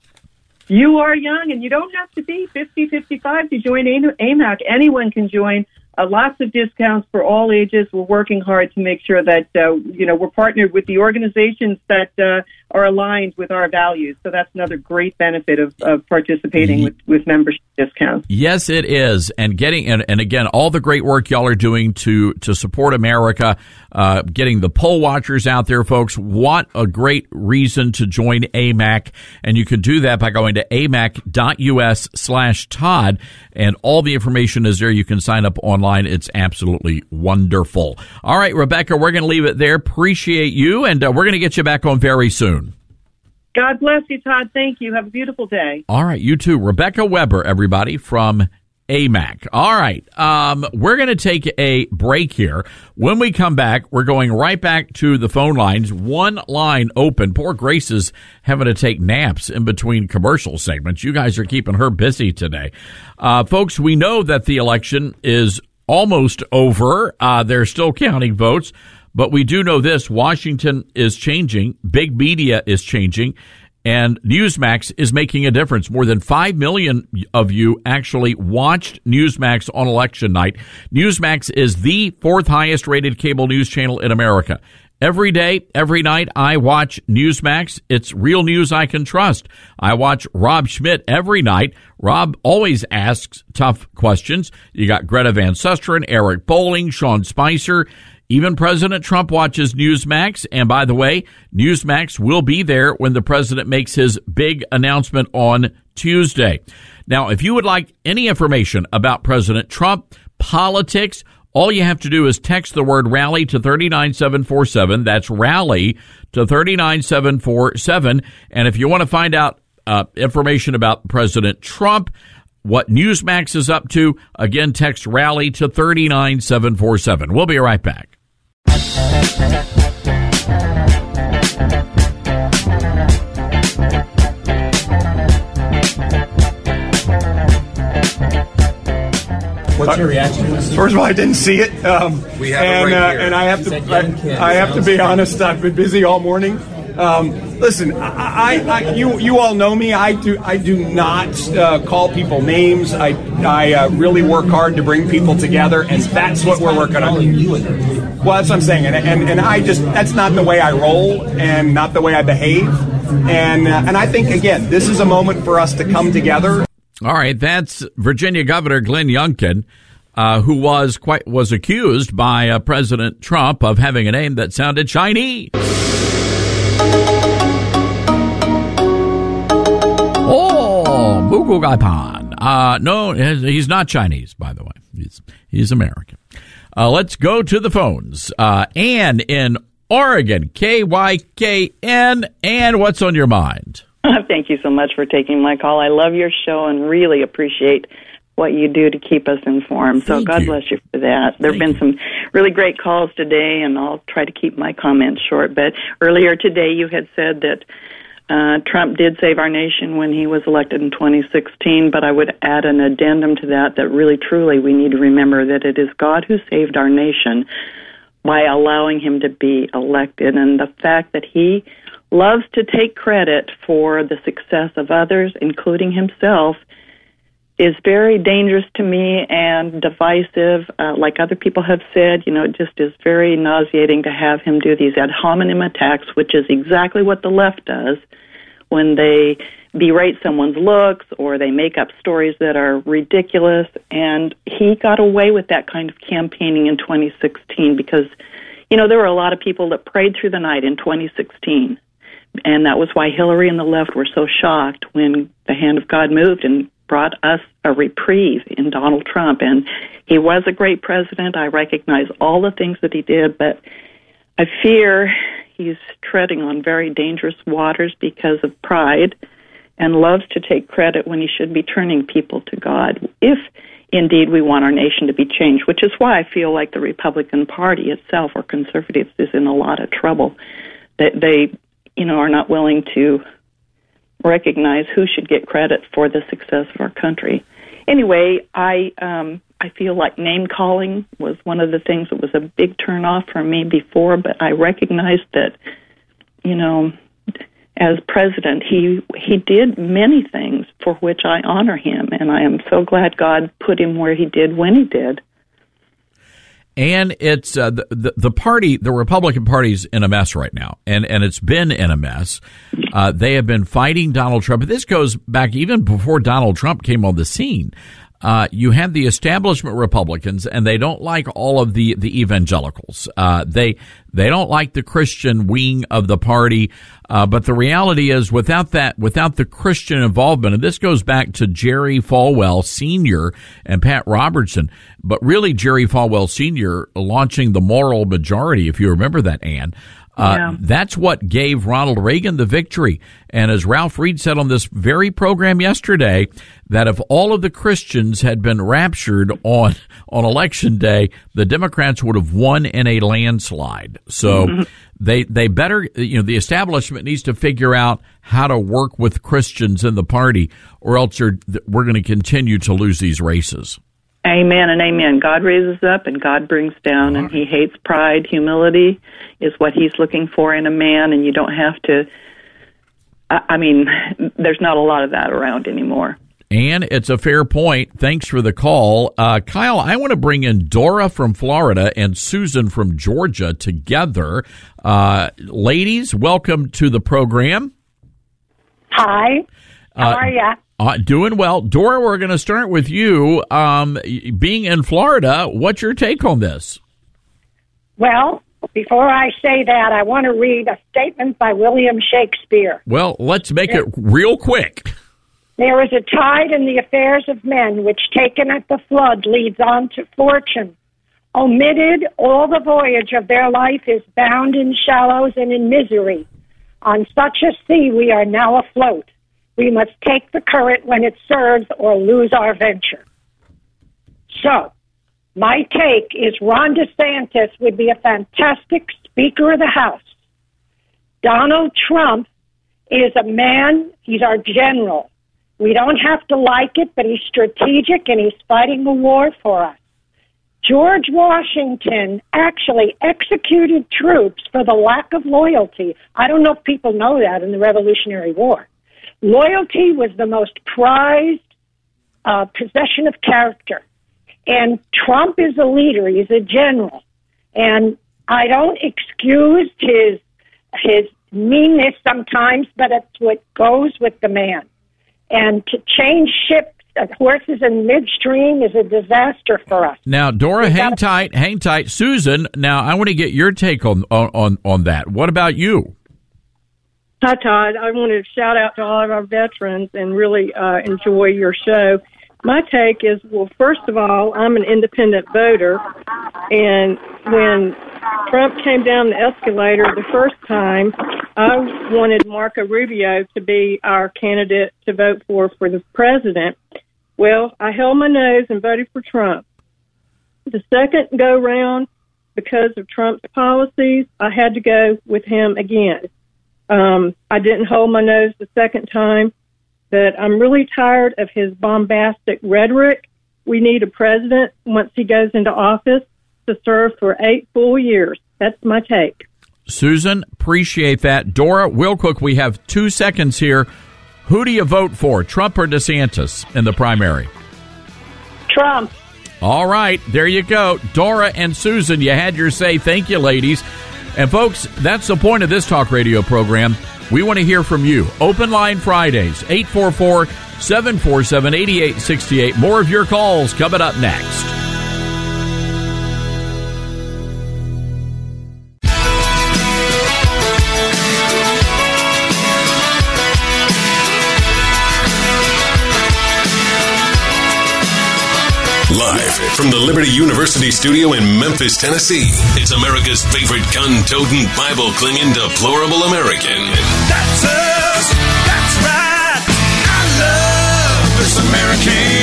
You are young, and you don't have to be fifty, fifty-five to join A M A C. Anyone can join. Uh, lots of discounts for all ages. We're working hard to make sure that, uh, you know, we're partnered with the organizations that uh, are aligned with our values. So that's another great benefit of, of participating with, with membership discounts. Yes, it is. And getting, and, and again, all the great work y'all are doing to, to support America, uh, getting the poll watchers out there, folks. What a great reason to join A M A C. And you can do that by going to amac.us slash Todd. And all the information is there. You can sign up online. It's absolutely wonderful. All right, Rebecca, we're going to leave it there. Appreciate you, and uh, we're going to get you back on very soon. God bless you, Todd. Thank you. Have a beautiful day. All right, you too. Rebecca Weber, everybody, from A M A C. All right, um, we're going to take a break here. When we come back, we're going right back to the phone lines. One line open. Poor Grace is having to take naps in between commercial segments. You guys are keeping her busy today. Uh, folks, we know that the election is almost over. Uh, they're still counting votes, but we do know this. Washington is changing. Big media is changing. And Newsmax is making a difference. More than five million of you actually watched Newsmax on election night. Newsmax is the fourth highest rated cable news channel in America. Every day, every night, I watch Newsmax. It's real news I can trust. I watch Rob Schmidt every night. Rob always asks tough questions. You got Greta Van Susteren, Eric Bolling, Sean Spicer. Even President Trump watches Newsmax. And by the way, Newsmax will be there when the president makes his big announcement on Tuesday. Now, if you would like any information about President Trump, politics, All you have to do is text the word rally to three nine seven four seven. That's rally to three nine seven four seven. And if you want to find out uh, information about President Trump, what Newsmax is up to, again, text rally to three nine seven four seven. We'll be right back. What's your reaction to this? First of all, I didn't see it, um, we have and it right uh, here. and I have to I, I have to be honest. I've been busy all morning. Um, listen, I, I, I you you all know me. I do I do not uh, call people names. I I uh, really work hard to bring people together, and that's what we're working on. Well, that's what I'm saying, and and, and I just that's not the way I roll, and not the way I behave, and uh, and I think again, this is a moment for us to come together. All right, that's Virginia Governor Glenn Youngkin, uh, who was quite was accused by uh, President Trump of having a name that sounded Chinese. Oh, Mugu Gaipan. Uh, no, he's not Chinese, by the way. He's he's American. Uh, let's go to the phones. Uh, Ann in Oregon, K Y K N. Ann, what's on your mind? Thank you so much for taking my call. I love your show and really appreciate what you do to keep us informed. So Thank God you. bless you for that. There have been some really great calls today, and I'll try to keep my comments short. But earlier today you had said that uh, Trump did save our nation when he was elected in twenty sixteen, but I would add an addendum to that, that really truly we need to remember that it is God who saved our nation by allowing him to be elected. And the fact that he loves to take credit for the success of others, including himself, is very dangerous to me and divisive. Uh, like other people have said, you know, it just is very nauseating to have him do these ad hominem attacks, which is exactly what the left does when they berate someone's looks or they make up stories that are ridiculous. And he got away with that kind of campaigning in twenty sixteen because, you know, there were a lot of people that prayed through the night in twenty sixteen. And that was why Hillary and the left were so shocked when the hand of God moved and brought us a reprieve in Donald Trump. And he was a great president. I recognize all the things that he did, but I fear he's treading on very dangerous waters because of pride and loves to take credit when he should be turning people to God, if indeed we want our nation to be changed, which is why I feel like the Republican Party itself, or conservatives, is in a lot of trouble. That they, you know, are not willing to recognize who should get credit for the success of our country. Anyway, I um, I feel like name calling was one of the things that was a big turnoff for me before, but I recognized that, you know, as president, he he did many things for which I honor him, and I am so glad God put him where he did when he did. And it's uh, the, the the party, the Republican Party's in a mess right now, and and it's been in a mess. Uh, they have been fighting Donald Trump. This goes back even before Donald Trump came on the scene. Uh, you have the establishment Republicans, and they don't like all of the, the evangelicals. Uh, they, they don't like the Christian wing of the party. Uh, but the reality is without that, without the Christian involvement, and this goes back to Jerry Falwell Senior and Pat Robertson, but really Jerry Falwell Senior launching the moral majority, if you remember that, Ann. Uh, yeah. That's what gave Ronald Reagan the victory. And as Ralph Reed said on this very program yesterday, that if all of the Christians had been raptured on, on election day, the Democrats would have won in a landslide. So mm-hmm. they, they better, you know, the establishment needs to figure out how to work with Christians in the party, or else we're going to continue to lose these races. Amen and amen. God raises up and God brings down, and he hates pride. Humility is what he's looking for in a man, and you don't have to, I mean, there's not a lot of that around anymore. And it's a fair point. Thanks for the call. Uh, Kyle, I want to bring in Dora from Florida and Susan from Georgia together. Uh, ladies, welcome to the program. Hi. How Uh, are you? Uh, doing well. Dora, we're going to start with you. Um, being in Florida, what's your take on this? Well, before I say that, I want to read a statement by William Shakespeare. Well, let's make it real quick. There is a tide in the affairs of men which, taken at the flood, leads on to fortune. omitted, all the voyage of their life is bound in shallows and in misery. On such a sea we are now afloat. We must take the current when it serves or lose our venture. So, my take is Ron DeSantis would be a fantastic Speaker of the House. Donald Trump is a man, he's our general. We don't have to like it, but he's strategic and he's fighting the war for us. George Washington actually executed troops for the lack of loyalty. I don't know if people know that in the Revolutionary War. Loyalty was the most prized uh, possession of character. And Trump is a leader. He's a general. And I don't excuse his his meanness sometimes, but it's what goes with the man. And to change ships, uh, horses in midstream is a disaster for us. Now, Dora, We hang gotta- tight, hang tight. Susan, now I want to get your take on, on, on, on that. What about you? Hi, Todd. I wanted to shout out to all of our veterans and really uh, enjoy your show. My take is, well, first of all, I'm an independent voter, and when Trump came down the escalator the first time, I wanted Marco Rubio to be our candidate to vote for for the president. Well, I held my nose and voted for Trump. The second go-round, because of Trump's policies, I had to go with him again. Um, I didn't hold my nose the second time, but I'm really tired of his bombastic rhetoric. We need a president, once he goes into office, to serve for eight full years. That's my take. Susan, appreciate that. Dora, real quick, we have two seconds here. Who do you vote for, Trump or DeSantis in the primary? Trump. All right, there you go. Dora and Susan, you had your say. Thank you, ladies. And folks, that's the point of this talk radio program. We want to hear from you. Open Line Fridays, eight four four, seven four seven, eight eight six eight. More of your calls coming up next. Live from the Liberty University studio in Memphis, Tennessee, it's America's favorite gun-toting, Bible-clinging, deplorable American. That's us. That's right. I love this American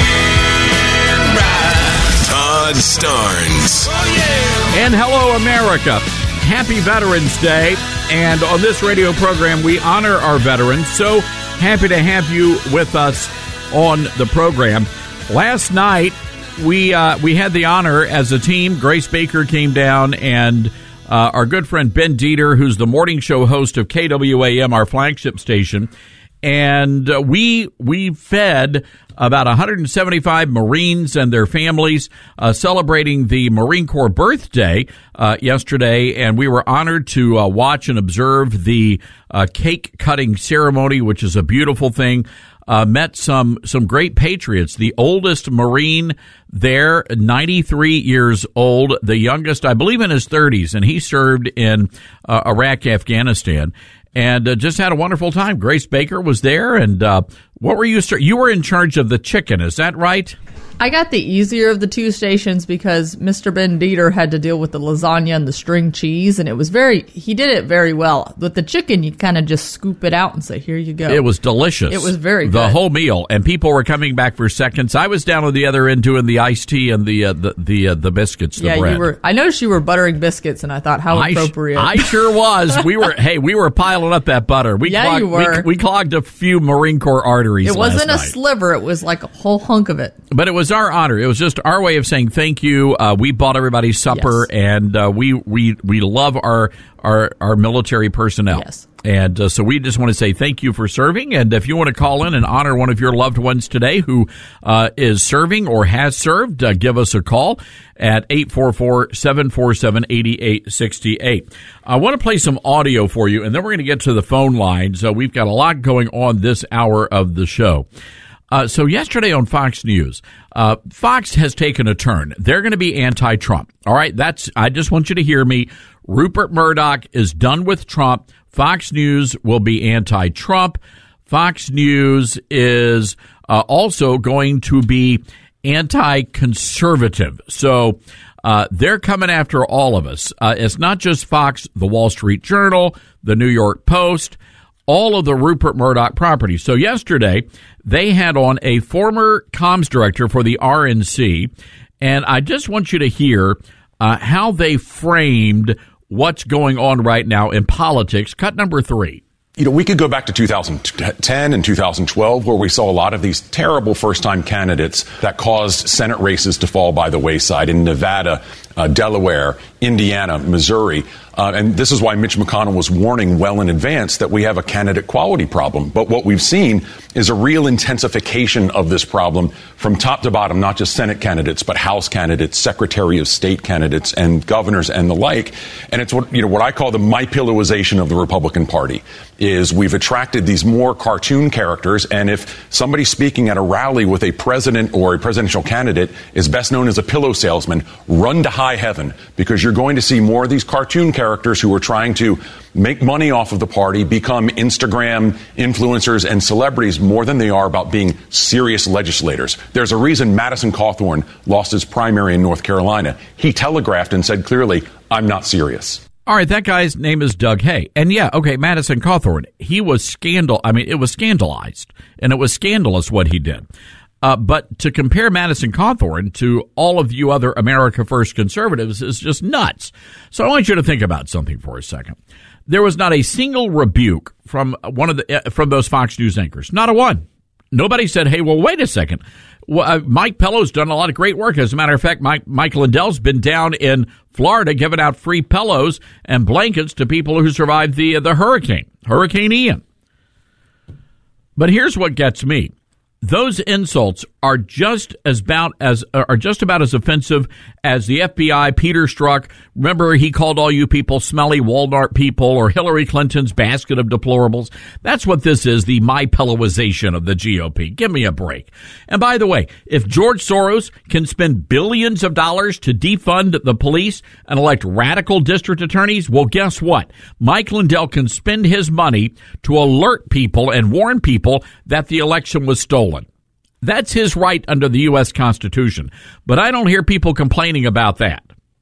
ride. Todd Starnes. And hello, America. Happy Veterans Day. And on this radio program, we honor our veterans. So happy to have you with us on the program. Last night, we uh, we had the honor as a team. Grace Baker came down, and uh, our good friend Ben Dieter, who's the morning show host of K W A M, our flagship station, and uh, we we fed about one hundred seventy-five Marines and their families uh, celebrating the Marine Corps birthday uh, yesterday, and we were honored to uh, watch and observe the uh, cake cutting ceremony, which is a beautiful thing. Uh, met some some great patriots. The oldest Marine there, ninety-three years old. The youngest, I believe, in his thirties, and he served in uh, Iraq, Afghanistan, and uh, just had a wonderful time. Grace Baker was there, and uh, what were you? You were in charge of the chicken, is that right? I got the easier of the two stations because Mister Ben Dieter had to deal with the lasagna and the string cheese, and it was very, he did it very well. With the chicken, you kind of just scoop it out and say, here you go. It was delicious. It was very good. The whole meal, and people were coming back for seconds. I was down on the other end doing the iced tea and the uh, the the, uh, the biscuits, the yeah, bread. you were. I noticed you were buttering biscuits, and I thought, how I sh- appropriate. I sure was. We were, hey, we were piling up that butter. We Yeah, clogged, you were. We, we clogged a few Marine Corps arteries. It wasn't last a night. sliver; it was like a whole hunk of it. But it was our honor. It was just our way of saying thank you. Uh, we bought everybody supper, yes. and uh, we we we love our our our military personnel. Yes. And uh, so we just want to say thank you for serving. And if you want to call in and honor one of your loved ones today who uh, is serving or has served, uh, give us a call at eight four four, seven four seven, eight eight six eight. I want to play some audio for you, and then we're going to get to the phone lines. So we've got a lot going on this hour of the show. Uh, so yesterday on Fox News, uh, Fox has taken a turn. They're going to be anti-Trump. All right, that's. I just want you to hear me. Rupert Murdoch is done with Trump. Fox News will be anti-Trump. Fox News is uh, also going to be anti-conservative. So Uh, they're coming after all of us. Uh, it's not just Fox, the Wall Street Journal, the New York Post, all of the Rupert Murdoch properties. So yesterday, they had on a former comms director for the R N C, and I just want you to hear uh, how they framed what's going on right now in politics. Cut number three. You know, we could go back to two thousand ten and two thousand twelve, where we saw a lot of these terrible first-time candidates that caused Senate races to fall by the wayside in Nevada, uh, Delaware, Indiana, Missouri. Uh, and this is why Mitch McConnell was warning well in advance that we have a candidate quality problem. But what we've seen is a real intensification of this problem from top to bottom, not just Senate candidates, but House candidates, Secretary of State candidates, and governors and the like. And it's what, you know, what I call the my-pillowization of the Republican Party. Is we've attracted these more cartoon characters, and if somebody speaking at a rally with a president or a presidential candidate is best known as a pillow salesman, run to high heaven, because you're going to see more of these cartoon characters who are trying to make money off of the party, become Instagram influencers and celebrities more than they are about being serious legislators. There's a reason Madison Cawthorn lost his primary in North Carolina. He telegraphed and said clearly, I'm not serious. All right, that guy's name is Doug Hay. And yeah, okay, Madison Cawthorn, he was scandal. I mean, it was scandalized, and it was scandalous what he did. Uh, but to compare Madison Cawthorn to all of you other America First conservatives is just nuts. So I want you to think about something for a second. There was not a single rebuke from one of the uh, from those Fox News anchors. Not a one. Nobody said, hey, well, wait a second. Well, uh, Mike Pello's done a lot of great work. As a matter of fact, Mike, Mike Lindell's been down in Florida giving out free pillows and blankets to people who survived the, uh, the hurricane, Hurricane Ian. But here's what gets me. Those insults are just as about as are just about as offensive as the F B I Peter Strzok. Remember, he called all you people smelly Walmart people, or Hillary Clinton's basket of deplorables. That's what this is, the my-pillowization of the G O P. Give me a break. And by the way, if George Soros can spend billions of dollars to defund the police and elect radical district attorneys, well, guess what? Mike Lindell can spend his money to alert people and warn people that the election was stolen. That's his right under the U S Constitution. But I don't hear people complaining about that.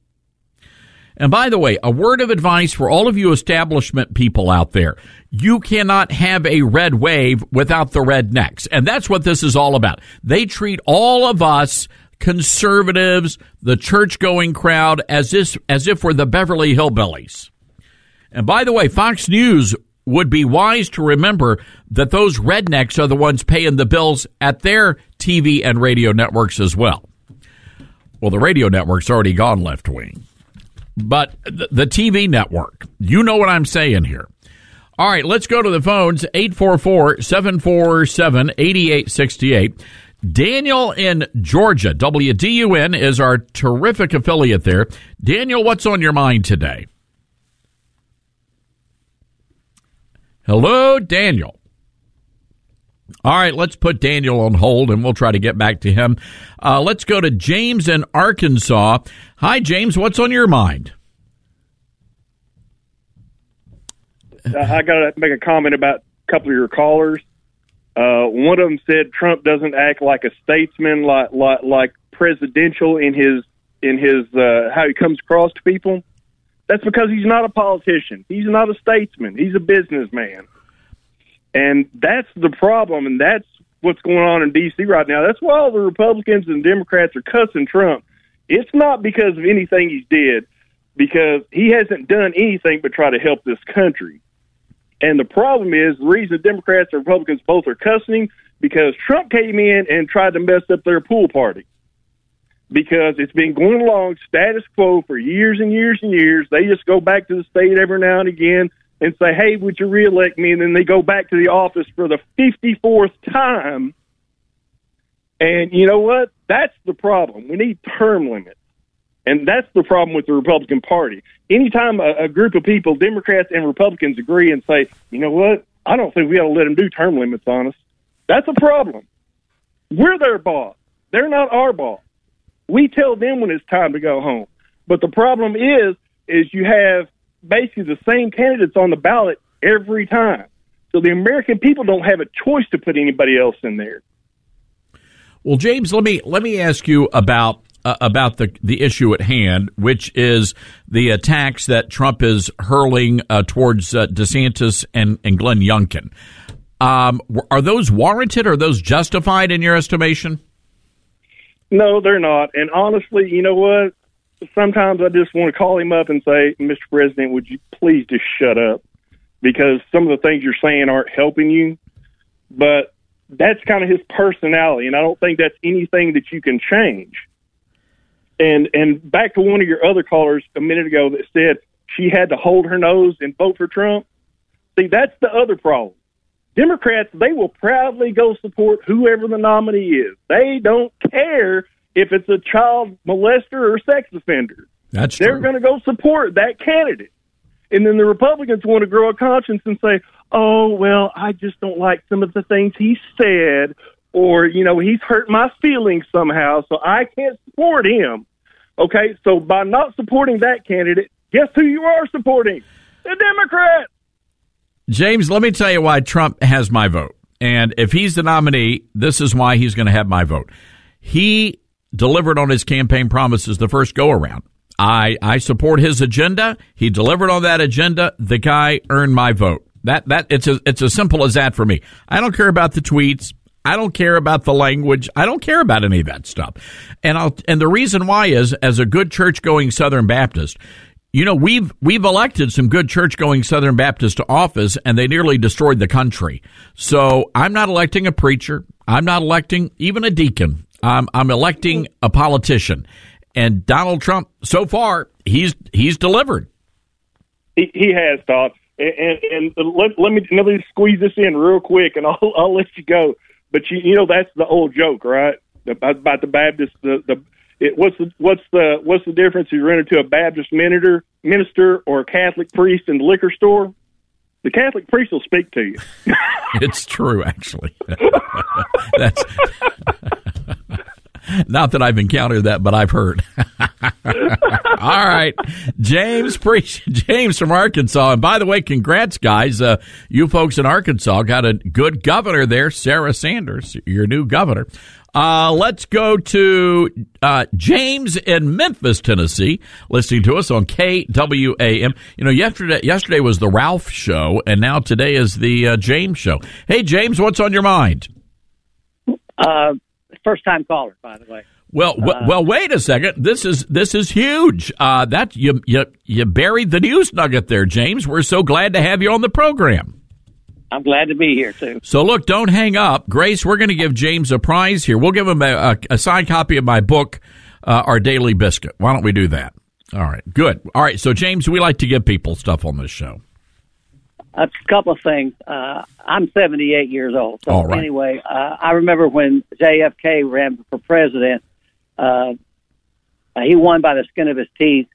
And by the way, a word of advice for all of you establishment people out there. You cannot have a red wave without the rednecks. And that's what this is all about. They treat all of us conservatives, the church-going crowd, as if, as if we're the Beverly Hillbillies. And by the way, Fox News would be wise to remember that those rednecks are the ones paying the bills at their T V and radio networks as well. Well, the radio network's already gone left wing. But the, the T V network, you know what I'm saying here. All right, let's go to the phones, eight four four, seven four seven, eight eight six eight. Daniel in Georgia, W D U N is our terrific affiliate there. Daniel, what's on your mind today? Hello, Daniel. All right, let's put Daniel on hold, and we'll try to get back to him. Uh, let's go to James in Arkansas. Hi, James. What's on your mind? Uh, I got to make a comment about a couple of your callers. Uh, one of them said Trump doesn't act like a statesman, like like, like presidential in his in his uh, how he comes across to people. That's because he's not a politician. He's not a statesman. He's a businessman. And that's the problem, and that's what's going on in D C right now. That's why all the Republicans and Democrats are cussing Trump. It's not because of anything he's did, because he hasn't done anything but try to help this country. And the problem is, the reason Democrats and Republicans both are cussing him, because Trump came in and tried to mess up their pool party. Because it's been going along status quo for years and years and years. They just go back to the state every now and again and say, hey, would you reelect me? And then they go back to the office for the fifty-fourth time. And you know what? That's the problem. We need term limits. And that's the problem with the Republican Party. Anytime a, a group of people, Democrats and Republicans, agree and say, you know what? I don't think we ought to let them do term limits on us. That's a problem. We're their boss. They're not our boss. We tell them when it's time to go home. But the problem is, is you have basically the same candidates on the ballot every time. So the American people don't have a choice to put anybody else in there. Well, James, let me let me ask you about uh, about the the issue at hand, which is the attacks that Trump is hurling uh, towards uh, DeSantis and, and Glenn Youngkin. Um, are those warranted? Are those justified in your estimation? No, they're not. And honestly, you know what? Sometimes I just want to call him up and say, Mister President, would you please just shut up? Because some of the things you're saying aren't helping you. But that's kind of his personality, and I don't think that's anything that you can change. And and back to one of your other callers a minute ago that said she had to hold her nose and vote for Trump. See, that's the other problem. Democrats, they will proudly go support whoever the nominee is. They don't care if it's a child molester or sex offender. That's They're going to go support that candidate. And then the Republicans want to grow a conscience and say, oh, well, I just don't like some of the things he said, or, you know, he's hurt my feelings somehow, so I can't support him. Okay, so by not supporting that candidate, guess who you are supporting? The Democrats. James, let me tell you why Trump has my vote. And if he's the nominee, this is why he's going to have my vote. He delivered on his campaign promises the first go-around. I, I support his agenda. He delivered on that agenda. The guy earned my vote. That that it's a, it's as simple as that for me. I don't care about the tweets. I don't care about the language. I don't care about any of that stuff. And I'll and the reason why is, as a good church-going Southern Baptist, you know, we've we've elected some good church-going Southern Baptists to office, and they nearly destroyed the country. So I'm not electing a preacher. I'm not electing even a deacon. I'm I'm electing a politician. And Donald Trump, so far, he's he's delivered. He, he has, Todd. And, and, and let, let me let me squeeze this in real quick, and I'll I'll let you go. But you you know that's the old joke, right? About, about the Baptist. The the it, what's the what's the what's the difference if you run into a Baptist minister minister or a Catholic priest in the liquor store? The Catholic priest will speak to you. It's true, actually. That's. Not that I've encountered that, but I've heard. All right. James Preach, James from Arkansas. And by the way, congrats, guys. Uh, you folks in Arkansas got a good governor there, Sarah Sanders, your new governor. Uh, let's go to uh, James in Memphis, Tennessee, listening to us on K W A M. You know, yesterday yesterday was the Ralph show, and now today is the uh, James show. Hey, James, what's on your mind? Uh First time caller, by the way. Well, w- uh, well, wait a second. This is this is huge. Uh, that you you you buried the news nugget there, James. We're so glad to have you on the program. I'm glad to be here too. So look, don't hang up, Grace. We're going to give James a prize here. We'll give him a, a, a signed copy of my book, uh, Our Daily Biscuit. Why don't we do that? All right, good. All right, so James, we like to give people stuff on this show. A couple of things. Uh, I'm seventy-eight years old. So All right. anyway, uh, I remember when J F K ran for president, uh, he won by the skin of his teeth.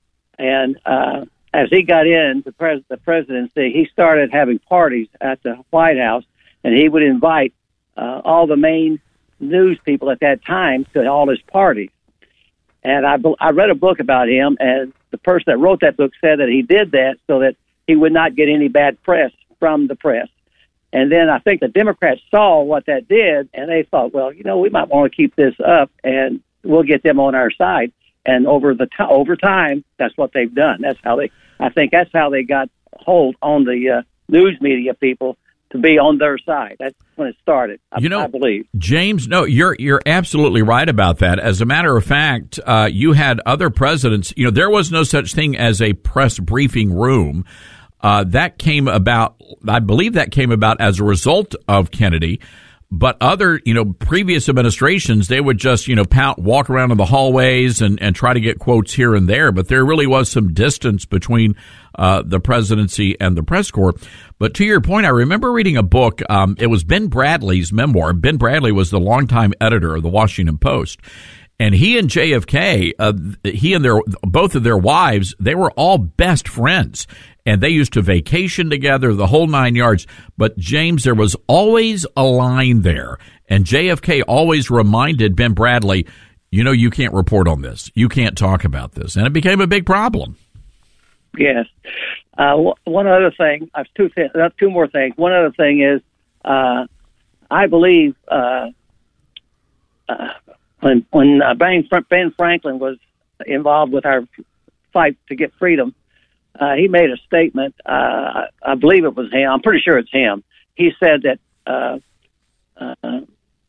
And uh, as he got in the, pres- the presidency, he started having parties at the White House, and he would invite uh, all the main news people at that time to all his parties. And I, I read a book about him, and the person that wrote that book said that he did that so that he would not get any bad press from the press. And then I think the Democrats saw what that did, and they thought, well, you know, we might want to keep this up, and we'll get them on our side. And over the t- over time, that's what they've done. That's how they. I think that's how they got hold on the uh, news media people to be on their side. That's when it started. I, you know, I believe. James, no, you're you're absolutely right about that. As a matter of fact, uh, you had other presidents. You know, there was no such thing as a press briefing room. Uh, that came about, I believe that came about as a result of Kennedy, but other, you know, previous administrations, they would just, you know, pout, walk around in the hallways and, and try to get quotes here and there. But there really was some distance between uh, the presidency and the press corps. But to your point, I remember reading a book. Um, it was Ben Bradley's memoir. Ben Bradley was the longtime editor of the Washington Post. And he and J F K, uh, he and their both of their wives, they were all best friends. And they used to vacation together, the whole nine yards. But, James, there was always a line there. And J F K always reminded Ben Bradley, you know, you can't report on this. You can't talk about this. And it became a big problem. Yes. Uh, one other thing, I have two, th- two more things. One other thing is, uh, I believe uh, uh, when when uh, Ben, Ben Franklin was involved with our fight to get freedom, uh, he made a statement. Uh, I, I believe it was him. I'm pretty sure it's him. He said that uh, uh,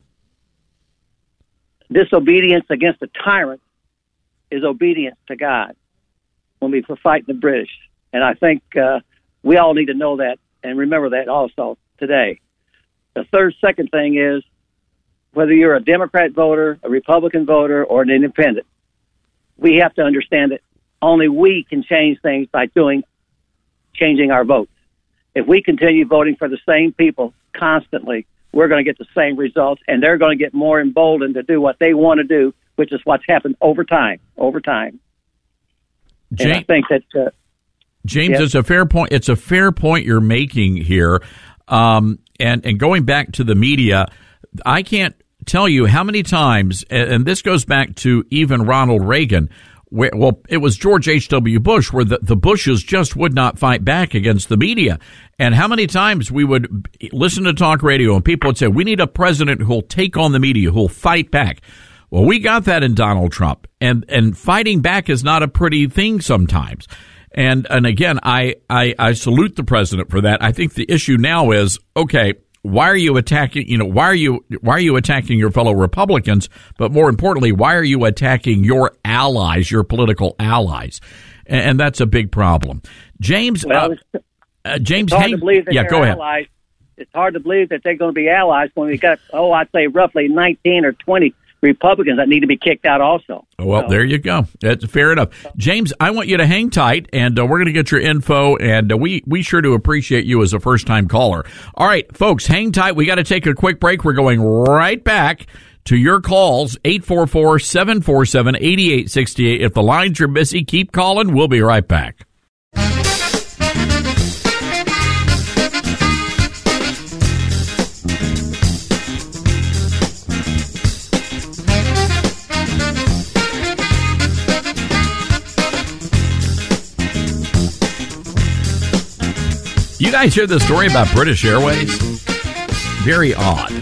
disobedience against a tyrant is obedience to God when we were fighting the British. And I think uh, we all need to know that and remember that also today. The third, second thing is whether you're a Democrat voter, a Republican voter, or an independent, we have to understand that only we can change things by doing, changing our votes. If we continue voting for the same people constantly, we're going to get the same results, and they're going to get more emboldened to do what they want to do, which is what's happened over time, over time. James, and I think that uh, James, yes. it's a fair point. It's a fair point you're making here. Um, and, and going back to the media, I can't tell you how many times, and this goes back to even Ronald Reagan, where, well, it was George H W. Bush, where the, the Bushes just would not fight back against the media. And how many times we would listen to talk radio and people would say, we need a president who'll take on the media, who'll fight back. Well, we got that in Donald Trump, and, and fighting back is not a pretty thing sometimes. And, and again, I, I, I salute the president for that. I think the issue now is, okay, why are you attacking, you know, why are you, why are you attacking your fellow Republicans? But more importantly, why are you attacking your allies, your political allies? And, and that's a big problem. James, well, uh, uh, James, it's hard Hank, to believe that yeah, they're go ahead. allies. It's hard to believe that they're going to be allies when we got, oh, I'd say roughly nineteen or twenty Republicans that need to be kicked out also. Well, so. There you go. That's fair enough. James, I want you to hang tight, and uh, we're going to get your info, and uh, we, we sure do appreciate you as a first-time caller. All right, folks, hang tight. We got to take a quick break. We're going right back to your calls, eight four four, seven four seven, eight eight six eight. If the lines are busy, keep calling. We'll be right back. You guys hear the story about British Airways? Very odd.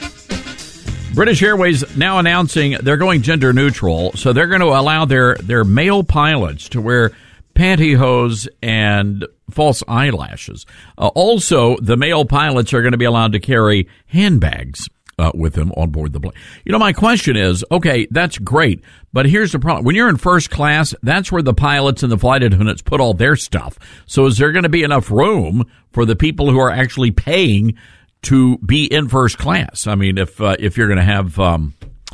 British Airways now announcing they're going gender neutral, so they're going to allow their, their male pilots to wear pantyhose and false eyelashes. Uh, also, the male pilots are going to be allowed to carry handbags uh, with them on board the plane. You know, my question is, okay, that's great, but here's the problem. When you're in first class, that's where the pilots and the flight attendants put all their stuff. So is there going to be enough room for the people who are actually paying to be in first class? I mean, if uh, if you're going to have um,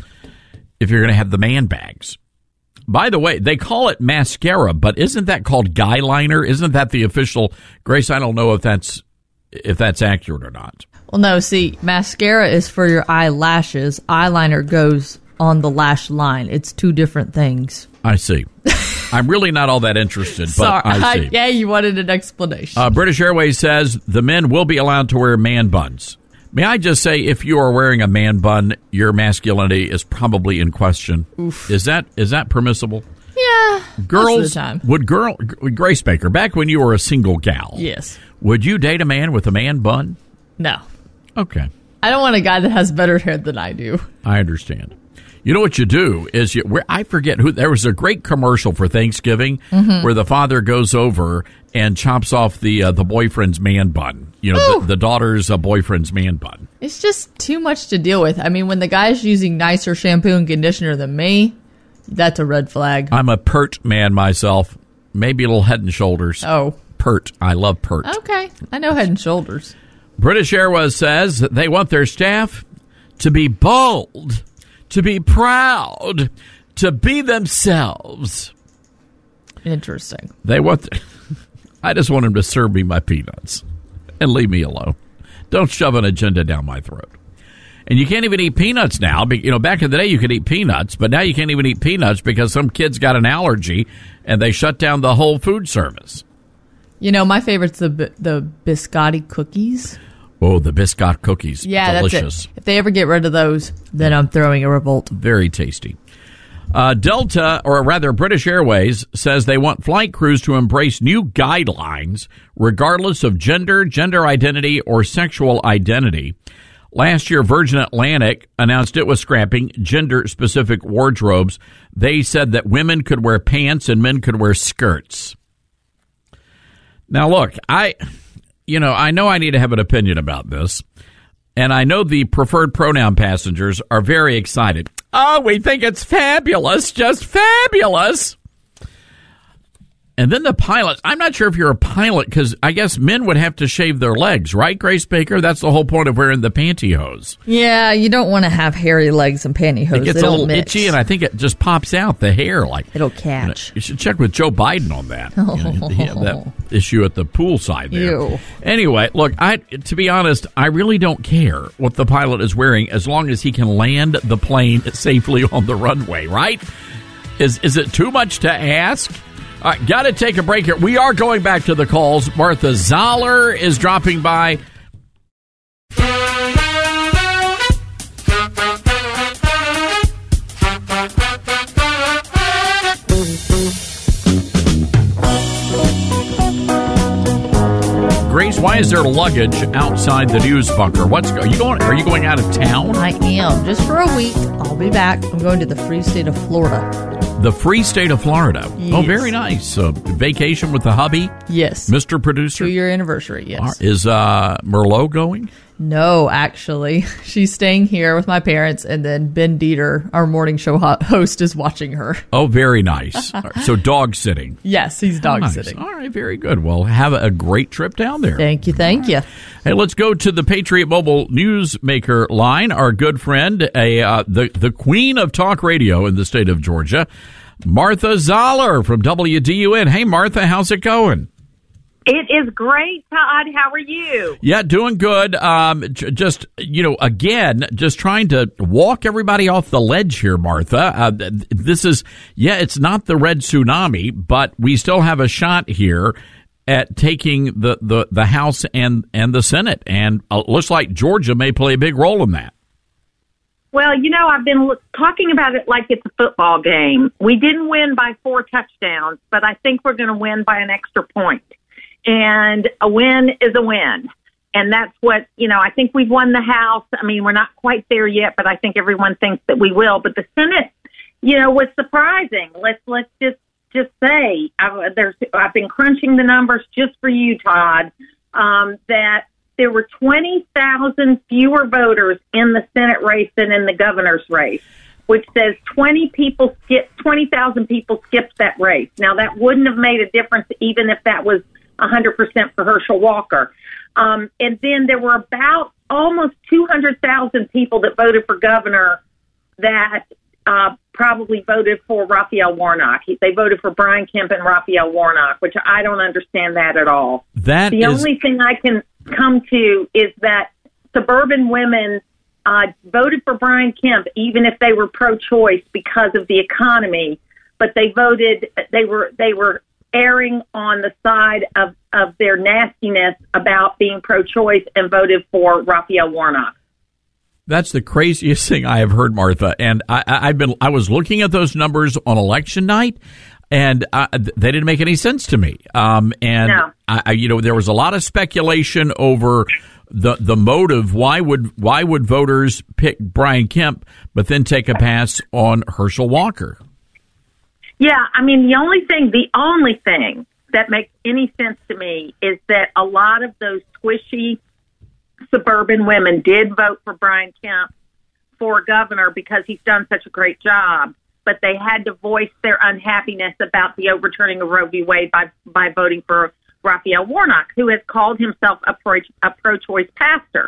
if you're going to have the man bags. By the way, they call it mascara, but isn't that called guy liner? Isn't that the official? Grace, I don't know if that's if that's accurate or not. Well, no, see, mascara is for your eyelashes. Eyeliner goes on the lash line. It's two different things. I see. I'm really not all that interested, but Sorry. I see. Yeah, you wanted an explanation. Uh, British Airways says the men will be allowed to wear man buns. May I just say, if you are wearing a man bun, your masculinity is probably in question. Oof. Is that is that permissible? Yeah, Girls, most of the time. would girl would Grace Baker, back when you were a single gal, Yes. would you date a man with a man bun? No. Okay. I don't want a guy that has better hair than I do. I understand. You know what you do is you. Where I forget who. There was a great commercial for Thanksgiving Mhm. where the father goes over and chops off the uh, the boyfriend's man bun. You know, the, the daughter's uh, boyfriend's man bun. It's just too much to deal with. I mean, when the guy's using nicer shampoo and conditioner than me, that's a red flag. I'm a pert man myself. Maybe a little Head and Shoulders. Oh. Pert. I love pert. Okay. I know Head and Shoulders. British Airways says that they want their staff to be bold, to be proud, to be themselves. Interesting. They want. The, I just want them to serve me my peanuts and leave me alone. Don't shove an agenda down my throat. And you can't even eat peanuts now. You know, back in the day you could eat peanuts, but now you can't even eat peanuts because some kid's got an allergy and they shut down the whole food service. You know, my favorite's the bi- the biscotti cookies. Oh, the biscotti cookies. Yeah, Delicious. that's it. If they ever get rid of those, then I'm throwing a revolt. Very tasty. Uh, Delta, or rather British Airways, says they want flight crews to embrace new guidelines regardless of gender, gender identity, or sexual identity. Last year, Virgin Atlantic announced it was scrapping gender-specific wardrobes. They said that women could wear pants and men could wear skirts. Now, look, I, you know, I know I need to have an opinion about this, and I know the preferred pronoun passengers are very excited. Oh, we think it's fabulous, just fabulous. And then the pilots, I'm not sure if you're a pilot, because I guess men would have to shave their legs, right, Grace Baker? That's the whole point of wearing the pantyhose. Yeah, you don't want to have hairy legs and pantyhose. It gets they a little mix. itchy, and I think it just pops out, the hair. Like It'll catch. You know, you should check with Joe Biden on that. Oh. You know, he had that issue at the pool side there. Ew. Anyway, look, I to be honest, I really don't care what the pilot is wearing as long as he can land the plane safely on the runway, right? Is, is it too much to ask? All right, got to take a break here. We are going back to the calls. Martha Zoller is dropping by. Grace, why is there luggage outside the news bunker? What's are you going? Are you going out of town? I am, just for a week. I'll be back. I'm going to the free state of Florida. The free state of Florida. Yes. Oh, very nice. Uh, vacation with the hubby? Yes. Mister Producer? Two-year anniversary, yes. Is uh, Merlot going? No, actually. She's staying here with my parents, and then Ben Dieter, our morning show ho- host, is watching her. Oh, very nice. So dog sitting. Yes, he's dog nice. sitting. All right, very good. Well, have a great trip down there. Thank you, thank you. Hey, let's go to the Patriot Mobile Newsmaker line. Our good friend, a uh, the, the queen of talk radio in the state of Georgia, Martha Zoller from W D U N. Hey, Martha, how's it going? It is great, Todd. How are you? Yeah, doing good. Um, j- just, you know, again, just trying to walk everybody off the ledge here, Martha. Uh, th- this is, yeah, it's not the red tsunami, but we still have a shot here at taking the, the, the House and, and the Senate. And uh, looks like Georgia may play a big role in that. Well, you know, I've been l- talking about it like it's a football game. We didn't win by four touchdowns, but I think we're going to win by an extra point. And a win is a win. And that's what, you know, I think we've won the House. I mean, we're not quite there yet, but I think everyone thinks that we will. But the Senate, you know, was surprising. Let's, let's just, just say, I've, there's, I've been crunching the numbers just for you, Todd, um, that there were twenty thousand fewer voters in the Senate race than in the governor's race, which says twenty people skip, twenty thousand people skipped that race. Now, that wouldn't have made a difference even if that was one hundred percent for Herschel Walker. Um, and then there were about almost two hundred thousand people that voted for governor that uh, probably voted for Raphael Warnock. He, they voted for Brian Kemp and Raphael Warnock, which I don't understand that at all. That the is- only thing I can come to is that suburban women uh, voted for Brian Kemp, even if they were pro-choice because of the economy, but they voted, they were, they were erring on the side of, of their nastiness about being pro-choice and voted for Raphael Warnock. That's the craziest thing I have heard, Martha. And I, I, I've been, I was looking at those numbers on election night, and I, they didn't make any sense to me. Um, and No. I, I, you know, there was a lot of speculation over the the motive. Why would why would voters pick Brian Kemp, but then take a pass on Herschel Walker? Yeah, I mean, the only thing, the only thing that makes any sense to me is that a lot of those squishy suburban women did vote for Brian Kemp for governor because he's done such a great job, but they had to voice their unhappiness about the overturning of Roe v. Wade by, by voting for Raphael Warnock, who has called himself a, pro, a pro-choice pastor.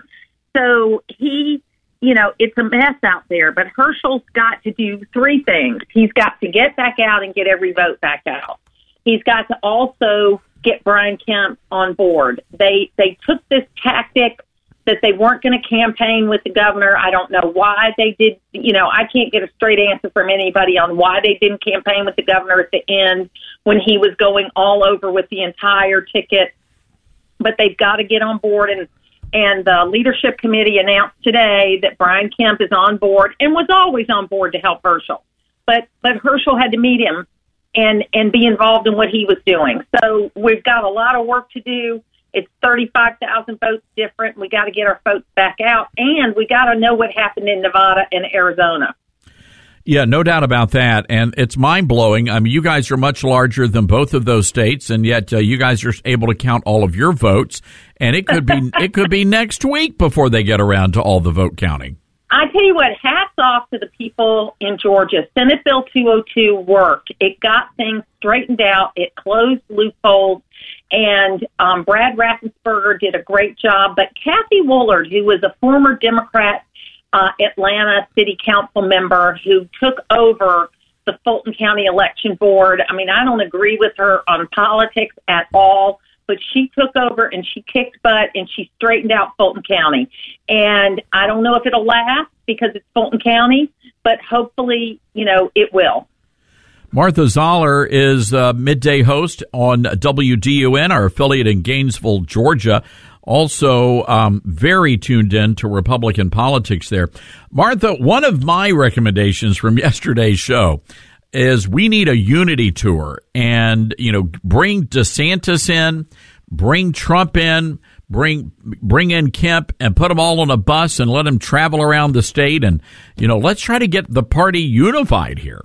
So he, you know, it's a mess out there, but Herschel's got to do three things. He's got to get back out and get every vote back out. He's got to also get Brian Kemp on board. They they took this tactic that they weren't going to campaign with the governor. I don't know why they did. You know, I can't get a straight answer from anybody on why they didn't campaign with the governor at the end when he was going all over with the entire ticket. But they've got to get on board. And, and the leadership committee announced today that Brian Kemp is on board and was always on board to help Herschel. But, but Herschel had to meet him and, and be involved in what he was doing. So we've got a lot of work to do. It's thirty-five thousand votes different. We got to get our votes back out, and we got to know what happened in Nevada and Arizona. Yeah, no doubt about that. And it's mind-blowing. I mean, you guys are much larger than both of those states, and yet uh, you guys are able to count all of your votes. And it could be it could be next week before they get around to all the vote counting. I tell you what, hats off to the people in Georgia. Senate Bill two oh two worked. It got things straightened out. It closed loopholes. And um, Brad Raffensperger did a great job. But Kathy Woolard, who was a former Democrat Uh, Atlanta City Council member who took over the Fulton County Election Board. I mean, I don't agree with her on politics at all, but she took over and she kicked butt and she straightened out Fulton County. And I don't know if it'll last because it's Fulton County, but hopefully, you know, it will. Martha Zoller is a midday host on W D U N, our affiliate in Gainesville, Georgia. Also, um, very tuned in to Republican politics there. Martha, one of my recommendations from yesterday's show is we need a unity tour and, you know, bring DeSantis in, bring Trump in, bring bring in Kemp and put them all on a bus and let them travel around the state. And, you know, let's try to get the party unified here.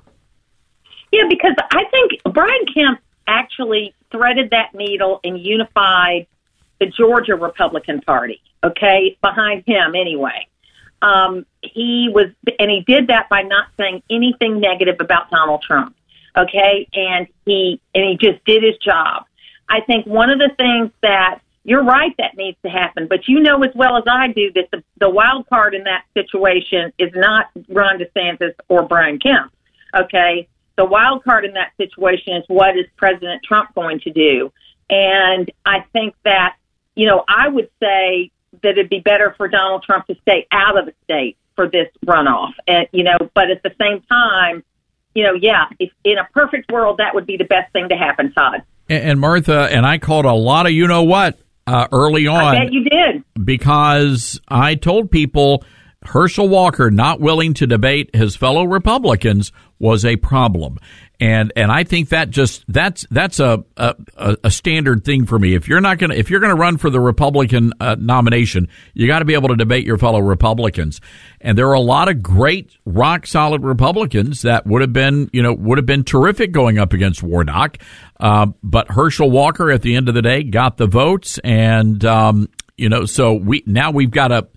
Yeah, because I think Brian Kemp actually threaded that needle and unified the Georgia Republican Party, okay, behind him anyway. Um, he was, and he did that by not saying anything negative about Donald Trump, okay, and he and he just did his job. I think one of the things that, you're right, that needs to happen, but you know as well as I do that the, the wild card in that situation is not Ron DeSantis or Brian Kemp, okay? The wild card in that situation is what is President Trump going to do? And I think that, you know, I would say that it'd be better for Donald Trump to stay out of the state for this runoff. And, you know, but at the same time, you know, yeah, if in a perfect world, that would be the best thing to happen, Todd. And, and Martha, and I called a lot of you-know-what uh, early on. I bet you did. Because I told people Herschel Walker not willing to debate his fellow Republicans was a problem. And and I think that just that's that's a a, a standard thing for me. If you're not gonna if you're gonna run for the Republican uh, nomination, you got to be able to debate your fellow Republicans. And there are a lot of great rock solid Republicans that would have been you know would have been terrific going up against Warnock. Uh, but Herschel Walker at the end of the day got the votes, and um, you know so we now we've got to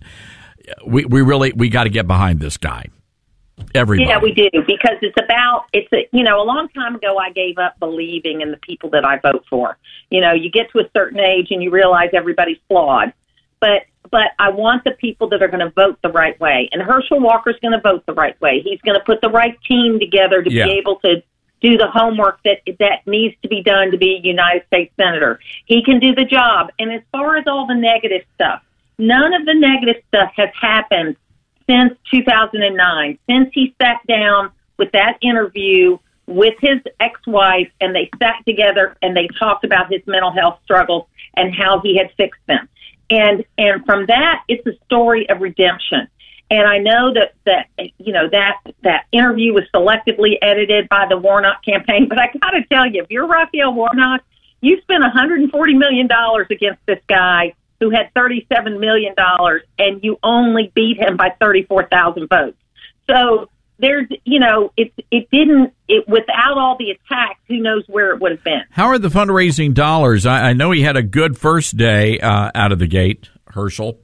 we we really we got to get behind this guy. Everybody. Yeah, we do, because it's about, it's a, you know, a long time ago I gave up believing in the people that I vote for. You know, you get to a certain age and you realize everybody's flawed. But but I want the people that are going to vote the right way. And Herschel Walker's going to vote the right way. He's going to put the right team together to yeah. be able to do the homework that that needs to be done to be a United States Senator. He can do the job. And as far as all the negative stuff, none of the negative stuff has happened since two thousand nine, since he sat down with that interview with his ex-wife and they sat together and they talked about his mental health struggles and how he had fixed them. And and from that, it's a story of redemption. And I know that, that you know, that, that interview was selectively edited by the Warnock campaign, but I got to tell you, if you're Raphael Warnock, you spent one hundred forty million dollars against this guy who had thirty-seven million dollars, and you only beat him by thirty-four thousand votes. So there's, you know, it it didn't, it without all the attacks, who knows where it would have been. How are the fundraising dollars? I, I know he had a good first day uh, out of the gate, Herschel.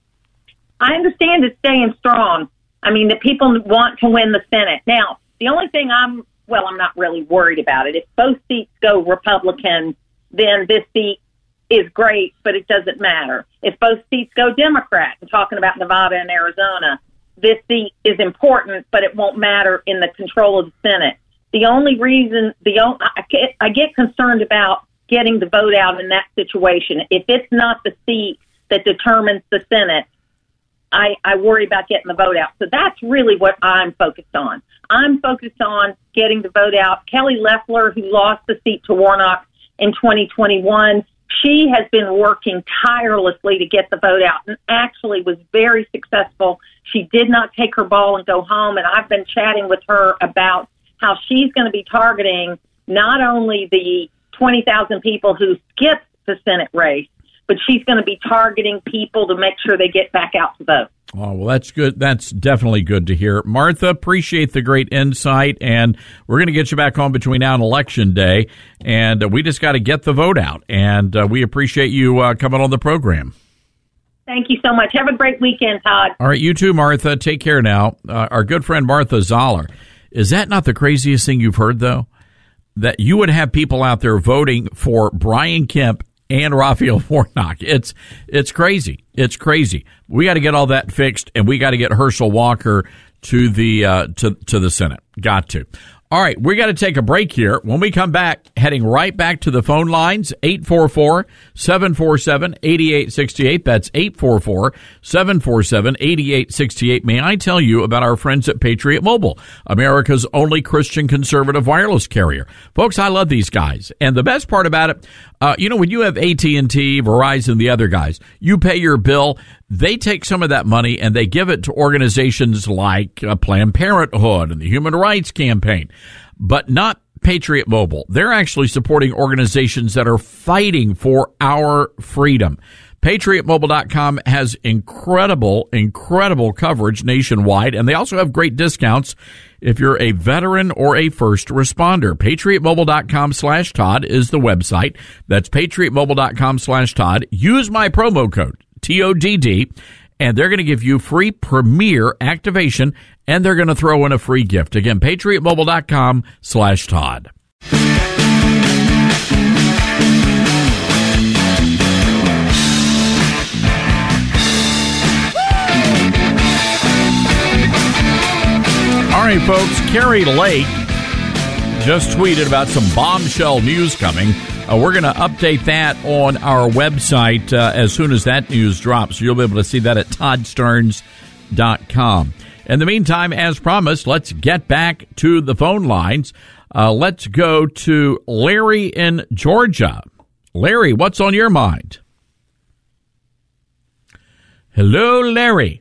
I understand it's staying strong. I mean, the people want to win the Senate. Now, the only thing I'm, well, I'm not really worried about it. If both seats go Republican, then this seat is great, but it doesn't matter. If both seats go Democrat, I'm talking about Nevada and Arizona, this seat is important, but it won't matter in the control of the Senate. The only reason, the only, I, get, I get concerned about getting the vote out in that situation. If it's not the seat that determines the Senate, I, I worry about getting the vote out. So that's really what I'm focused on. I'm focused on getting the vote out. Kelly Loeffler, who lost the seat to Warnock in twenty twenty-one, she has been working tirelessly to get the vote out and actually was very successful. She did not take her ball and go home, and I've been chatting with her about how she's going to be targeting not only the twenty thousand people who skipped the Senate race, but she's going to be targeting people to make sure they get back out to vote. Oh, well, that's good. That's definitely good to hear. Martha, appreciate the great insight, and we're going to get you back on between now and Election Day, and uh, we just got to get the vote out, and uh, we appreciate you uh, coming on the program. Thank you so much. Have a great weekend, Todd. All right, you too, Martha. Take care now. Uh, our good friend Martha Zoller. Is that not the craziest thing you've heard, though? That you would have people out there voting for Brian Kemp and Raphael Warnock. It's it's crazy. It's crazy. We got to get all that fixed, and we got to get Herschel Walker to the uh, to to the Senate. Got to. All right, we got to take a break here. When we come back, heading right back to the phone lines, eight four four, seven four seven, eight eight six eight. That's eight four four, seven four seven, eight eight six eight. May I tell you about our friends at Patriot Mobile, America's only Christian conservative wireless carrier. Folks, I love these guys. And the best part about it, uh, you know, when you have A T and T, Verizon, the other guys, you pay your bill, they take some of that money and they give it to organizations like uh, Planned Parenthood and the Human Rights Campaign, but not Patriot Mobile. They're actually supporting organizations that are fighting for our freedom. Patriot Mobile dot com has incredible, incredible coverage nationwide, and they also have great discounts if you're a veteran or a first responder. Patriot Mobile dot com slash Todd is the website. That's Patriot Mobile dot com slash Todd. Use my promo code, T O D D, and they're going to give you free Premier activation, and they're going to throw in a free gift. Again, Patriot Mobile dot com slash Todd. All right, folks, Carrie Lake just tweeted about some bombshell news coming. Uh, we're going to update that on our website uh, as soon as that news drops. You'll be able to see that at todd stearns dot com. In the meantime, as promised, let's get back to the phone lines. Uh, let's go to Larry in Georgia. Larry, what's on your mind? Hello, Larry.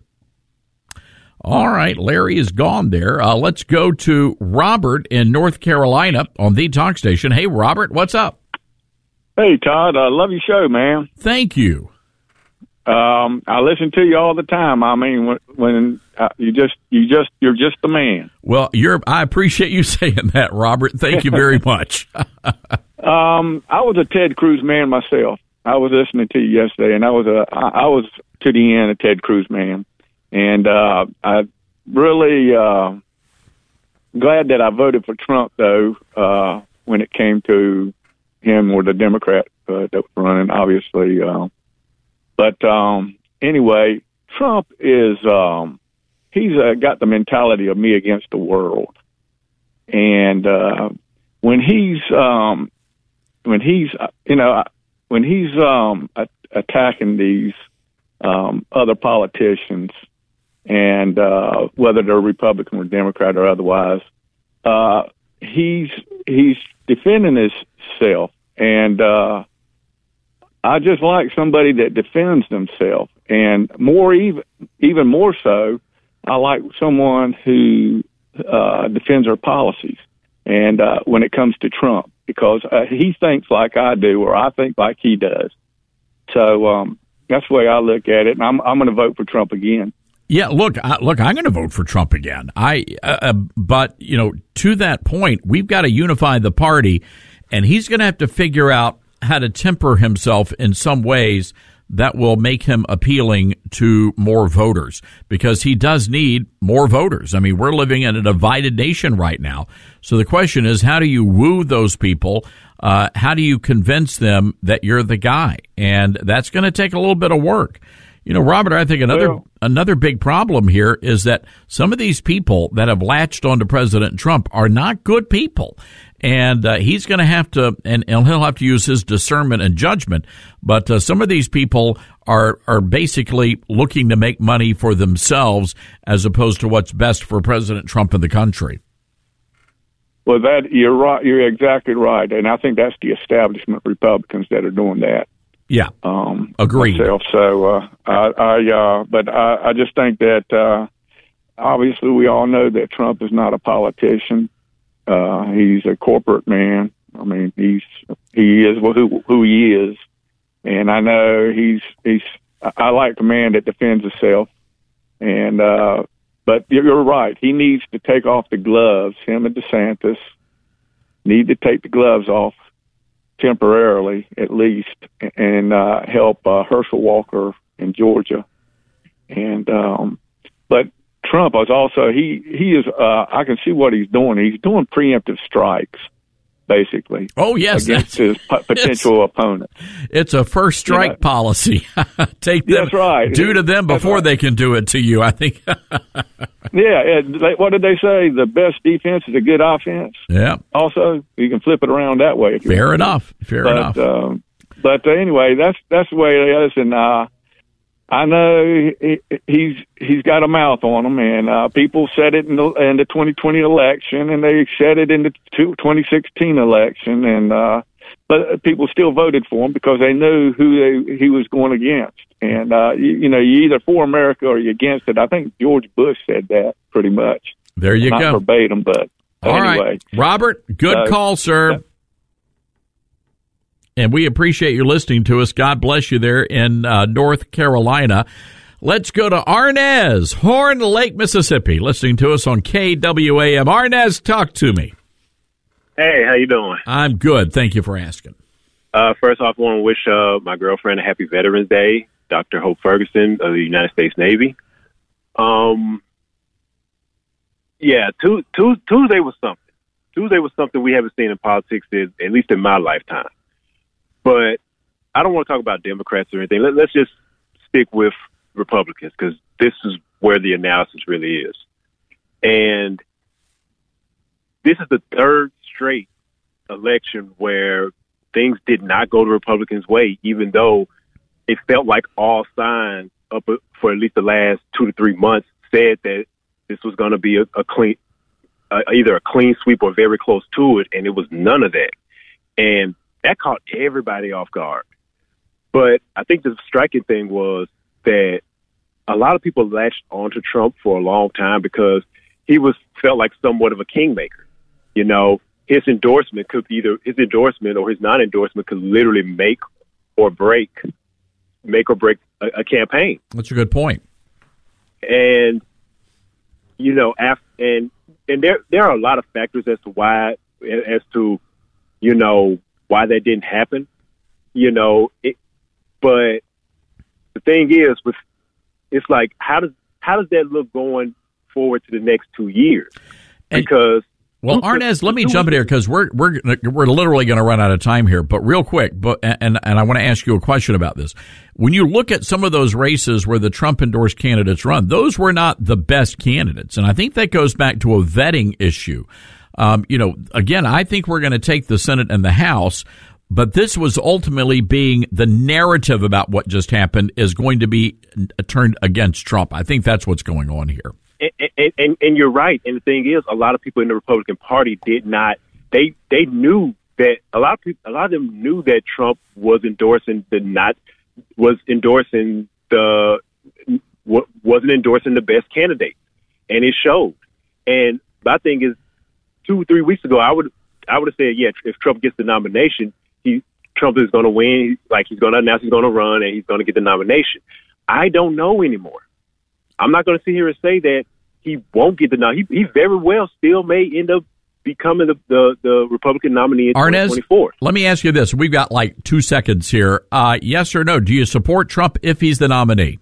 All right, Larry is gone there. Uh, let's go to Robert in North Carolina on the talk station. Hey, Robert, what's up? Hey, Todd, I love your show, man. Thank you. Um, I listen to you all the time. I mean, when, when uh, you just, you just, you're just the man. Well, you're. I appreciate you saying that, Robert. Thank you very much. um, I was a Ted Cruz man myself. I was listening to you yesterday, and I was a, I, I was to the end a Ted Cruz man. And uh, I'm really uh, glad that I voted for Trump, though, uh, when it came to him or the Democrat uh, that was running, obviously. Uh, but um, anyway, Trump is, um, he's uh, got the mentality of me against the world. And uh, when he's, um, when he's, you know, when he's um, attacking these um, other politicians, and uh, whether they're Republican or Democrat or otherwise, uh, he's he's defending himself, and uh, I just like somebody that defends themselves, and more even even more so, I like someone who uh, defends their policies. And uh, when it comes to Trump, because uh, he thinks like I do, or I think like he does, so um, that's the way I look at it, and I'm I'm going to vote for Trump again. Yeah, look, I, look, I'm going to vote for Trump again. I, uh, but you know, to that point, we've got to unify the party, and he's going to have to figure out how to temper himself in some ways that will make him appealing to more voters, because he does need more voters. I mean, we're living in a divided nation right now. So the question is, how do you woo those people? Uh, how do you convince them that you're the guy? And that's going to take a little bit of work. You know, Robert, I think another well, another big problem here is that some of these people that have latched onto President Trump are not good people. And uh, he's going to have to, and, and he'll have to use his discernment and judgment. But uh, some of these people are are basically looking to make money for themselves as opposed to what's best for President Trump and the country. Well, that you're right. You're exactly right, and I think that's the establishment Republicans that are doing that. Yeah, um, agreed. Myself. So, uh, I, I uh, but I, I just think that uh, obviously we all know that Trump is not a politician. Uh, he's a corporate man. I mean, he's he is who who he is, and I know he's he's. I like a man that defends himself, and uh, but you're right. He needs to take off the gloves. Him and DeSantis need to take the gloves off temporarily, at least, and uh, help uh, Herschel Walker in Georgia. And um, but Trump is also he he is. Uh, I can see what he's doing. He's doing preemptive strikes, basically. Oh yes, against his p- potential opponent. It's a first strike you know? policy. Take them. That's right. Do to them before right. they can do it to you. I think. yeah. It, what did they say? The best defense is a good offense. Yeah. Also, you can flip it around that way. If you Fair want. enough. Fair but, enough. Um, but uh, anyway, that's that's the way it is, and. Uh, I know he, he's he's got a mouth on him, and uh, people said it in the, in the twenty twenty election, and they said it in the twenty sixteen election, and uh, but people still voted for him because they knew who they, he was going against. And uh, you, you know, you either for America or you're against it. I think George Bush said that pretty much. There you Not go. Not verbatim, but all anyway. right, Robert. Good uh, call, sir. Yeah. And we appreciate you listening to us. God bless you there in uh, North Carolina. Let's go to Arnez, Horn Lake, Mississippi, listening to us on K W A M. Arnez, talk to me. Hey, how you doing? I'm good. Thank you for asking. Uh, first off, I want to wish uh, my girlfriend a happy Veterans Day, Doctor Hope Ferguson of the United States Navy. Um, yeah, tu- tu- Tuesday was something. Tuesday was something we haven't seen in politics, in, at least in my lifetime. But I don't want to talk about Democrats or anything. Let, let's just stick with Republicans because this is where the analysis really is. And this is the third straight election where things did not go the Republicans' way, even though it felt like all signs up for at least the last two to three months said that this was going to be a, a clean, uh, either a clean sweep or very close to it, and it was none of that. And that caught everybody off guard. But I think the striking thing was that a lot of people latched onto Trump for a long time because he was felt like somewhat of a kingmaker. You know, his endorsement could either his endorsement or his non-endorsement could literally make or break, make or break a, a campaign. That's a good point. And you know, after, and and there there are a lot of factors as to why, as to you know. why that didn't happen, you know, it, but the thing is, with it's like, how does how does that look going forward to the next two years? Because well, Arnez, let me jump in here because we're we're we're literally going to run out of time here. But real quick, but and and I want to ask you a question about this. When you look at some of those races where the Trump endorsed candidates run, those were not the best candidates, and I think that goes back to a vetting issue. Um, you know, again, I think we're going to take the Senate and the House, but this was ultimately being the narrative about what just happened is going to be turned against Trump. I think that's what's going on here. And, and, and, and you're right. And the thing is, a lot of people in the Republican Party did not. They they knew that a lot of people, a lot of them knew that Trump was endorsing the not was endorsing the wasn't endorsing the best candidate, and it showed. And my thing is, two or three weeks ago, I would I would have said, yeah, if Trump gets the nomination, he Trump is going to win. Like he's going to announce he's going to run and he's going to get the nomination. I don't know anymore. I'm not going to sit here and say that he won't get the nomination. He, he very well still may end up becoming the the, the Republican nominee in twenty twenty-four. Let me ask you this: we've got like two seconds here. Uh, yes or no? Do you support Trump if he's the nominee?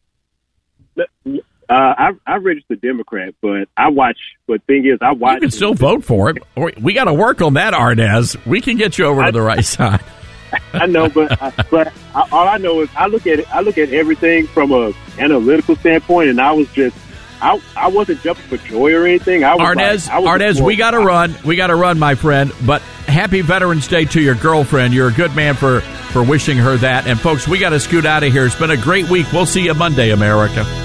Uh, I, I registered Democrat, but I watch. But thing is, I watch. You can still vote for him. We got to work on that, Arnez. We can get you over I, to the right side. I know, but I, but I, all I know is I look at it. I look at everything from a analytical standpoint, and I was just. I, I wasn't jumping for joy or anything. I was Arnez, like, I was Arnez, we got to run. We got to run, my friend. But happy Veterans Day to your girlfriend. You're a good man for, for wishing her that. And, folks, we got to scoot out of here. It's been a great week. We'll see you Monday, America.